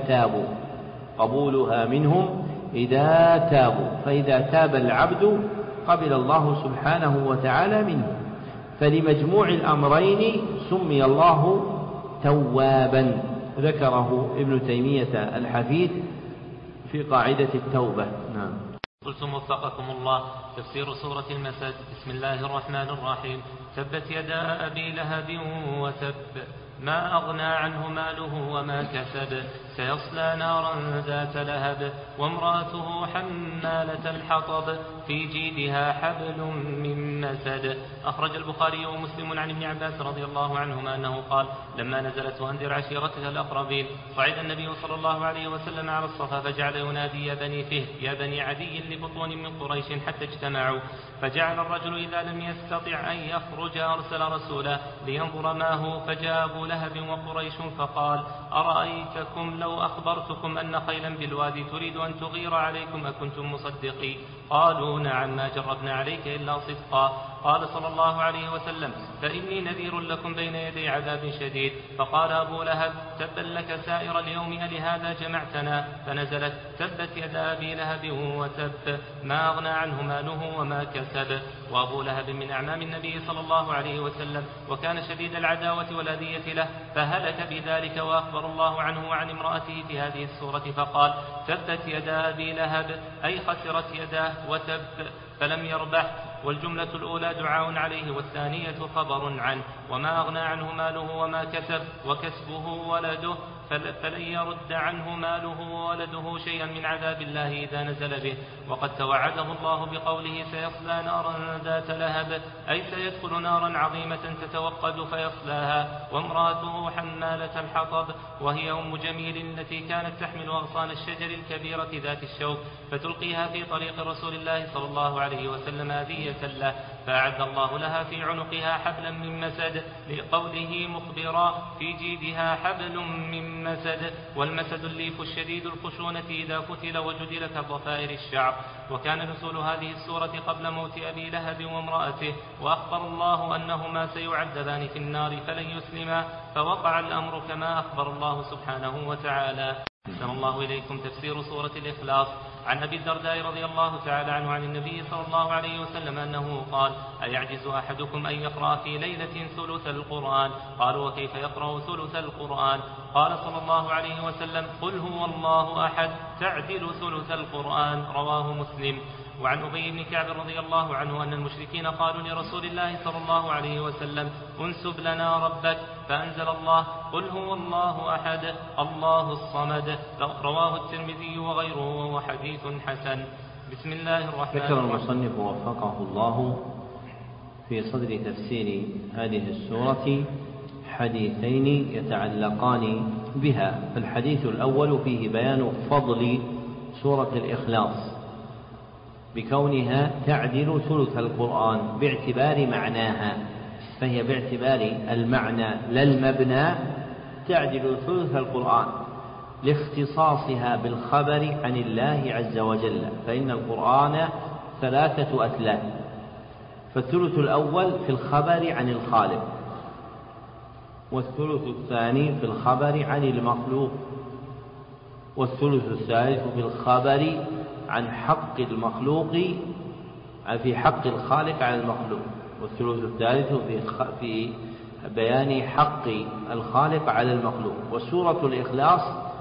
إذا تابوا، فإذا تاب العبد قبل الله سبحانه وتعالى منه. فلمجموع الأمرين سمي الله توابا، ذكره ابن تيمية الحفيد في قاعدة التوبة. نعم. قلتم وفقكم الله. تفسير سورة المسد. بسم الله الرحمن الرحيم. تبت يدا أبي لهب وتب ما أغنى عنه ماله وما كسب سيصلى نارا ذات لهب وامرأته حمالة الحطب في جيدها حبل من مسد. أخرج البخاري ومسلم عن ابن عباس رضي الله عنهما أنه قال لما نزلت وأنذر عشيرتك الأقربين صعد النبي صلى الله عليه وسلم على الصفا فجعل ينادي يا بني فهر يا بني عدي لبطون من قريش حتى اجتمعوا، فجعل الرجل إذا لم يستطع أن يخرج أرسل رسولا لينظر ما هو، فجاء أبو لهب وقريش فقال أرأيتكم لو أخبرتكم أن خيلا بالوادي تريد أن تغير عليكم أكنتم مصدقين؟ قالوا نعم ما جربنا عليك إلا صدقا. قال صلى الله عليه وسلم فإني نذير لكم بين يدي عذاب شديد. فقال أبو لهب تبا لك سائر اليوم ألهذا جمعتنا؟ فنزلت تبت يدا أبي لهب وتب ما أغنى عنه ماله وما كسب. وأبو لهب من أعمام النبي صلى الله عليه وسلم وكان شديد العداوة والأذية له، فهلك بذلك. وأخبر الله عنه وعن امرأته في هذه السورة فقال تبت يدا أبي لهب أي خسرت يداه وتب فلم يربح. والجملة الأولى دعاء عليه والثانية خبر عنه. وما أغنى عنه ماله وما كسب وكسبه ولده فلن يرد عنه ماله وولده شيئا من عذاب الله إذا نزل به. وقد توعده الله بقوله سيصلى نارا ذات لهب، أي سيدخل نارا عظيمة تتوقد فيصلاها، وامرأته حمالة الحطب وهي أم جميل التي كانت تحمل أغصان الشجر الكبيرة ذات الشوك فتلقيها في طريق رسول الله صلى الله عليه وسلم أذية له، فأعد الله لها في عنقها حبلا من مسد، لقوله مخبرا في جيدها حبل من مسد، والمسد الليف الشديد الخشونة إذا فتل وجدل كضفائر الشعر. وكان نزول هذه السورة قبل موت أبي لهب وامرأته، وأخبر الله أنهما سيعذبان في النار فلن يسلما، فوقع الأمر كما أخبر الله سبحانه وتعالى. أحسن الله إليكم. تفسير سورة الإخلاص. عن أبي الدرداء رضي الله تعالى عنه عن النبي صلى الله عليه وسلم أنه قال: أيعجز أحدكم أن يقرأ في ليلة ثلث القرآن؟ قالوا: وكيف يقرأ ثلث القرآن؟ قال صلى الله عليه وسلم: قل هو الله أحد تعدل ثلث القرآن. رواه مسلم. وعن أبي بن كعب رضي الله عنه أن المشركين قالوا لرسول الله صلى الله عليه وسلم: انسب لنا ربك، فأنزل الله: قل هو الله أحد الله الصمد. رواه الترمذي وغيره وهو حديث حسن. بسم الله الرحمن الرحيم. ذكر المصنف وفقه الله في صدر تفسير هذه السورة حديثين يتعلقان بها. فالحديث الأول فيه بيان فضل سورة الإخلاص بكونها تعدل ثلث القرآن باعتبار معناها، فهي باعتبار المعنى لا المبنى تعدل ثلث القرآن لاختصاصها بالخبر عن الله عز وجل، فإن القرآن 3 أثلاث، فالثلث الأول في الخبر عن الخالق، والثلث الثاني في الخبر عن المخلوق، والثلث الثالث في الخبر عن حق المخلوق في حق الخالق على المخلوق، والثلث الثالث في بيان حق الخالق على المخلوق. وسورة الإخلاص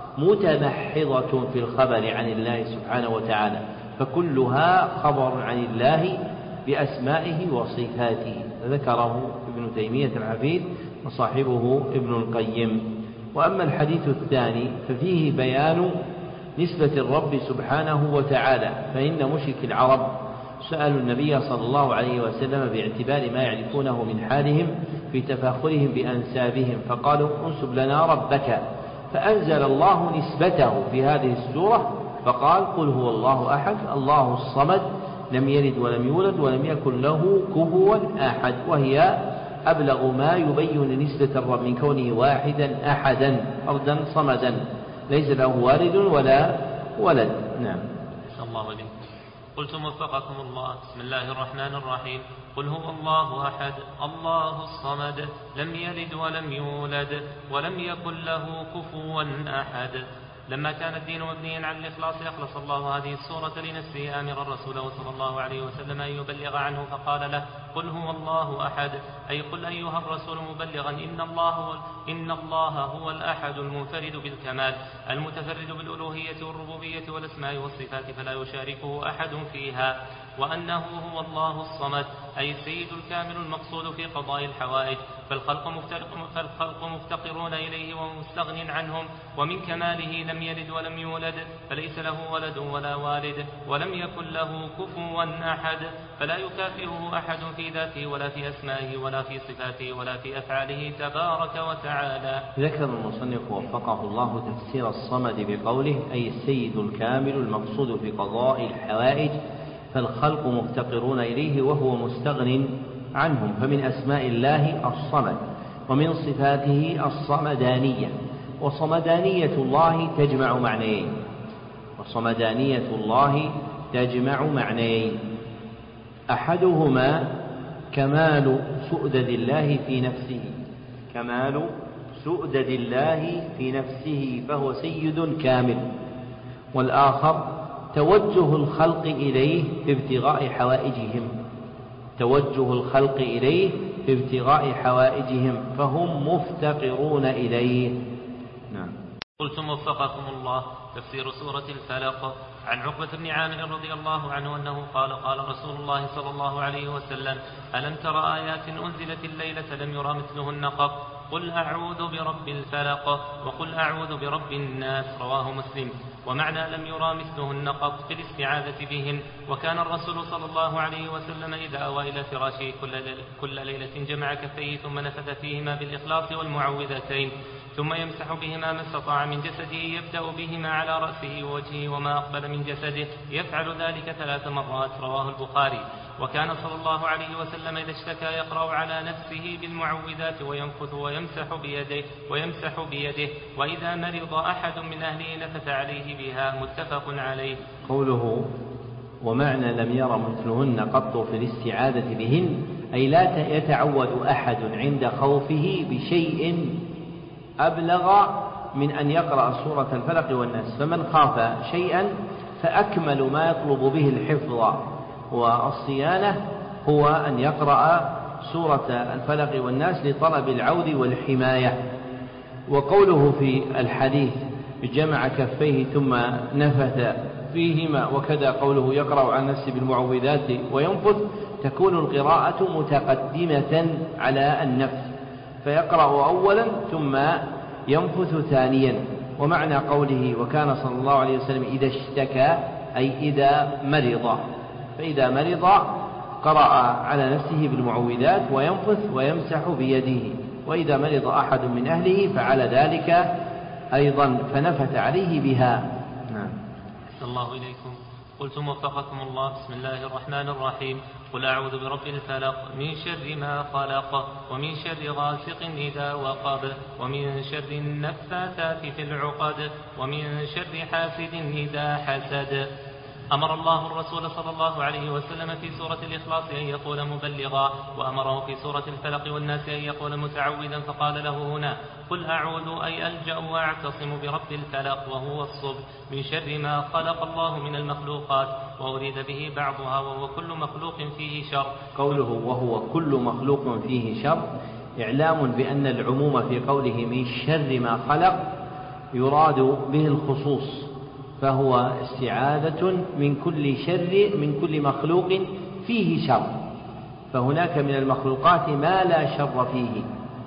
متمحضة في الخبر عن الله سبحانه وتعالى، فكلها خبر عن الله بأسمائه وصفاته، ذكره ابن تيمية الحفيد وصاحبه ابن القيم. وأما الحديث الثاني ففيه بيان نسبة الرب سبحانه وتعالى، فإن مشرك العرب سألوا النبي صلى الله عليه وسلم باعتبار ما يعرفونه من حالهم في تفاخرهم بأنسابهم، فقالوا: انسب لنا ربك، فأنزل الله نسبته في هذه السورة فقال: قل هو الله أحد الله الصمد لم يلد ولم يولد ولم يكن له كفوا أحد، وهي أبلغ ما يبين نسبة الرب من كونه واحدا أحدا فردا صمدا ليس له والد ولا ولد. نعم. الله عليك. قلتم وفقكم الله. بسم الله الرحمن الرحيم. قل هو الله أحد الله الصمد لم يلد ولم يولد ولم يكن له كفوا أحد. لما كان الدين مبنيا على الإخلاص أخلص الله هذه السورة لنفسه آمرا رسوله صلى الله عليه وسلم أن يبلغ عنه، فقال له: قل هو الله أحد، أي قل أيها الرسول مبلغا إن الله هو الأحد المنفرد بالكمال المتفرد بالألوهية والربوبية والأسماء والصفات فلا يشاركه أحد فيها، وأنه هو الله الصمد أي السيد الكامل المقصود في قضاء الحوائج، فالخلق مفتقرون إليه ومستغن عنهم، ومن كماله لم يلد ولم يولد فليس له ولد ولا والد ولم يكن له كفوا أحد، فلا يكافئه أحد في ذاته ولا في أسمائه ولا في صفاته ولا في أفعاله تبارك وتعالى. ذكر المصنف وفقه الله تفسير الصمد بقوله: أي السيد الكامل المقصود في قضاء الحوائج، فالخلق مفتقرون إليه وهو مستغن عنهم، فمن أسماء الله الصمد، ومن صفاته الصمدانية. وصمدانية الله تجمع معنيين، وصمدانية الله تجمع معنيين: أحدهما كمال سؤدد الله في نفسه، كمال سؤدد الله في نفسه فهو سيد كامل، والآخر توجه الخلق إليه في ابتغاء حوائجهم، توجه الخلق إليه في ابتغاء حوائجهم فهم مفتقرون إليه. نعم. قلتم وفقكم الله. تفسير سورة الفلق. عن عقبة بن عامر رضي الله عنه أنه قال: قال رسول الله صلى الله عليه وسلم: ألم تر آيات أنزلت الليلة لم يرى مثلهن قط؟ قل أعوذ برب الفلق وقل أعوذ برب الناس، رواه مسلم. ومعنى لم يرى مثلهن قط في الاستعاذة بهن. وكان الرسول صلى الله عليه وسلم إذا أوى إلى فراشه كل ليلة جمع كفيه ثم نفث فيهما بالإخلاص والمعوذتين، ثم يمسح بهما ما استطاع من جسده، يبدأ بهما على رأسه ووجهه وما أقبل من جسده، يفعل ذلك 3 مرات، رواه البخاري. وكان صلى الله عليه وسلم إذا اشتكى يقرأ على نفسه بالمعوذات وينفث ويمسح بيده، وإذا مرض أحد من أهله نفث عليه بها، متفق عليه. قوله ومعنى لم ير مثلهن قط في الاستعاذة بهن أي لا يتعود أحد عند خوفه بشيء أبلغ من أن يقرأ سورة الفلق والناس، فمن خاف شيئا فأكمل ما يطلب به الحفظ والصيانة هو أن يقرأ سورة الفلق والناس لطلب العود والحماية. وقوله في الحديث جمع كفيه ثم نفث فيهما، وكذا قوله يقرأ عن نفسه بالمعوذات وينفث، تكون القراءة متقدمة على النفث، فيقرأ أولا ثم ينفث ثانيا. ومعنى قوله وكان صلى الله عليه وسلم إذا اشتكى أي إذا مرض، فإذا مرض قرأ على نفسه بالمعوذات وينفث ويمسح بيده، وإذا مرض أحد من أهله فعل ذلك أيضا فنفث عليه بها. الله إليكم. قلتم وفقكم الله. بسم الله الرحمن الرحيم. قل أعوذ برب الفلق من شر ما خلق ومن شر غاسق إذا وقب ومن شر النفاثات في العقد ومن شر حاسد إذا حسد. أمر الله الرسول صلى الله عليه وسلم في سورة الإخلاص أن يقول مبلغا، وأمره في سورة الفلق والناس أن يقول متعوذا، فقال له هنا قل أعوذ أي ألجأ وأعتصم برب الفلق وهو الصبح من شر ما خلق الله من المخلوقات، وأريد به بعضها وهو كل مخلوق فيه شر. قوله وهو كل مخلوق فيه شر إعلام بأن العموم في قوله من شر ما خلق يراد به الخصوص، فهو استعاذة من كل شر من كل مخلوق فيه شر، فهناك من المخلوقات ما لا شر فيه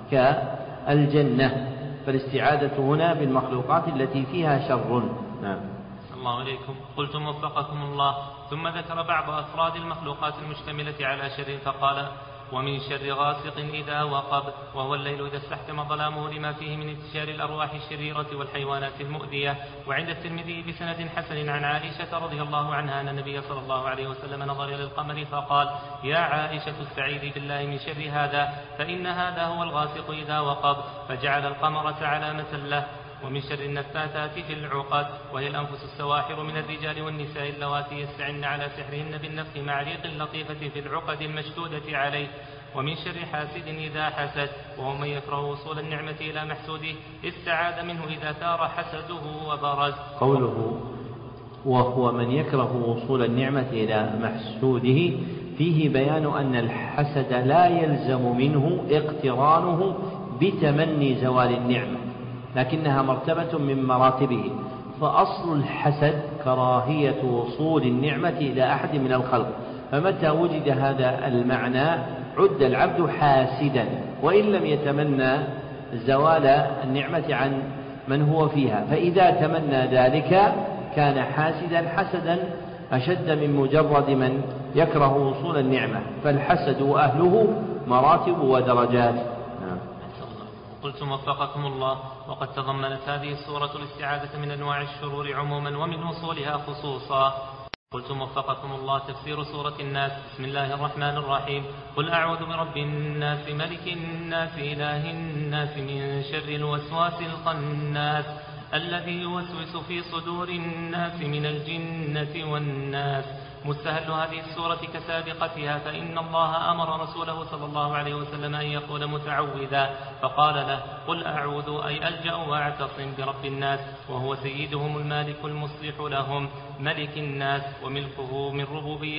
كالجنة، فالاستعاذة هنا بالمخلوقات التي فيها شر. نعم. الله إليكم. قلتم وفقكم الله. ثم ذكر بعض أفراد المخلوقات المشتملة على شر فقال ومن شر غاسق إذا وقب، وهو الليل إذا استحكم ظلامه لما فيه من انتشار الأرواح الشريرة والحيوانات المؤذية. وعند الترمذي بسند حسن عن عائشة رضي الله عنها أن النبي صلى الله عليه وسلم نظر إلى القمر فقال يا عائشة استعيذي بالله من شر هذا فإن هذا هو الغاسق إذا وقب، فجعل القمر علامة له. ومن شر النفاثات في العقد، وهي الأنفس السواحر من الرجال والنساء اللواتي يستعن على سحرهن بالنفخ مع ريق اللطيفة في العقد المشدودة عليه. ومن شر حاسد إذا حسد، وهو من يكره وصول النعمة إلى محسوده استعاذ منه إذا ثار حسده وبرز. قوله وهو من يكره وصول النعمة إلى محسوده فيه بيان أن الحسد لا يلزم منه اقترانه بتمني زوال النعمة، لكنها مرتبة من مراتبه، فأصل الحسد كراهية وصول النعمة إلى أحد من الخلق، فمتى وجد هذا المعنى عد العبد حاسدا وإن لم يتمنى زوال النعمة عن من هو فيها، فإذا تمنى ذلك كان حاسدا حسدا أشد من مجرد من يكره وصول النعمة، فالحسد وأهله مراتب ودرجات. قلتم وفقكم الله. وقد تضمنت هذه السورة الاستعاذة من أنواع الشرور عموما ومن وصولها خصوصا. قلتم وفقكم الله. تفسير سورة الناس. بسم الله الرحمن الرحيم. قل أعوذ برب الناس ملك الناس إله الناس من شر الوسواس الخناس الذي يوسوس في صدور الناس من الجنة والناس. مستهل هذه السورة كسابقتها، فإن الله أمر رسوله صلى الله عليه وسلم أن يقول متعوذا، فقال له قل أعوذ أي ألجأ وأعتصم برب الناس، وهو سيدهم المالك المصلح لهم ملك الناس، وملكه من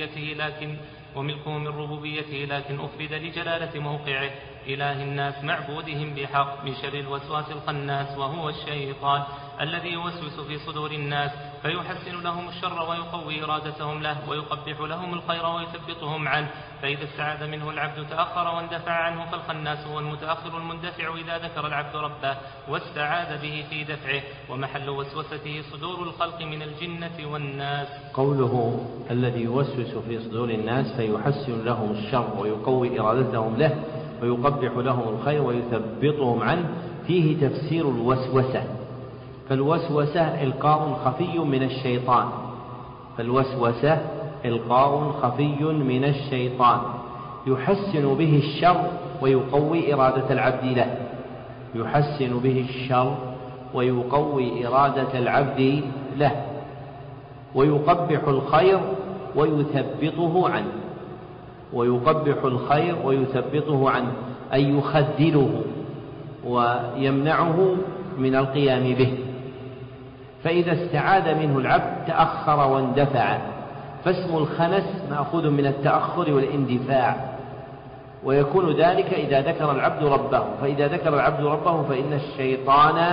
ربوبيته لكن أفرد لجلالة موقعه إله الناس معبودهم بحق من شر الوسواس الخناس وهو الشيطان الذي يوسوس في صدور الناس فيحسن لهم الشر ويقوي إرادتهم له ويقبح لهم الخير ويثبطهم عنه. فإذا استعاذ منه العبد تأخر واندفع عنه، فالخناس هو المتأخر المندفع إذا ذكر العبد ربه واستعاذ به في دفعه، ومحل وسوسته صدور الخلق من الجنة والناس. قوله الذي يوسوس في صدور الناس فيحسن لهم الشر ويقوي إرادتهم له ويقبح لهم الخير ويثبطهم عنه، فيه تفسير الوسوسة. فالوسوسة إلقاء خفي من الشيطان، فالوسوسة إلقاء خفي من الشيطان يحسن به الشر ويقوي إرادة العبد له، يحسن به الشر ويقوي إرادة العبد له، ويقبح الخير ويثبطه عنه، ويقبح الخير ويثبطه عنه أي يخذله ويمنعه من القيام به. فإذا استعاذ منه العبد تأخر واندفع، فاسم الخنس مأخوذ من التأخر والاندفاع، ويكون ذلك إذا ذكر العبد ربه، فإذا ذكر العبد ربه فإن الشيطان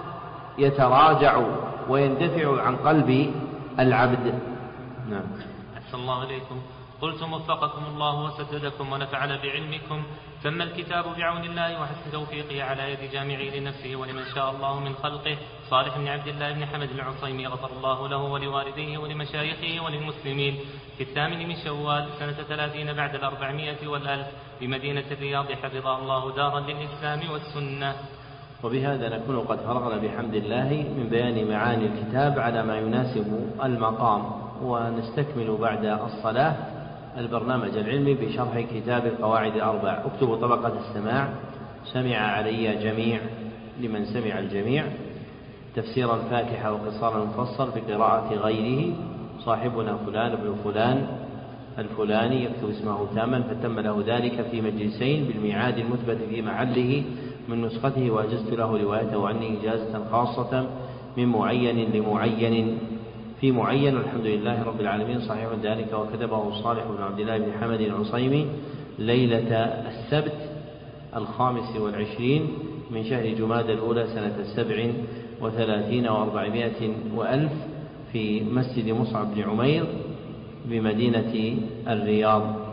يتراجع ويندفع عن قلب العبد. نعم. أحسن الله إليكم. قلتم وفقكم الله وسددكم ونفعنا بعلمكم. تم الكتاب بعون الله وحسن توفيقه على يد جامعه لنفسه ولمن شاء الله من خلقه، صالح بن عبد الله بن حمد العصيمي، غفر الله له ولوالديه ولمشايخه وللمسلمين، في 8 من شوال سنة 30 بعد 400 والألف بمدينة الرياض، حفظه الله دارا للإسلام والسنة. وبهذا نكون قد فرغنا بحمد الله من بيان معاني الكتاب على ما يناسب المقام، ونستكمل بعد الصلاة البرنامج العلمي بشرح كتاب القواعد الأربع. اكتبوا طبقة السماع، سمع علي جميع لمن سمع الجميع، تفسير الفاتحة وقصار المفصل بقراءة غيره، صاحبنا فلان بن فلان الفلاني يكتب اسمه تاما فتم له ذلك في مجلسين بالميعاد المثبت في محله من نسخته، وأجزت له روايته عني إجازة خاصة من معين لمعين في معين، والحمد لله رب العالمين. صحيح ذلك وكتبه صالح بن عبد الله بن حمد العصيمي ليلة السبت 25 من شهر جمادى الأولى سنة 37 و400 وألف في مسجد مصعب بن عمير بمدينة الرياض.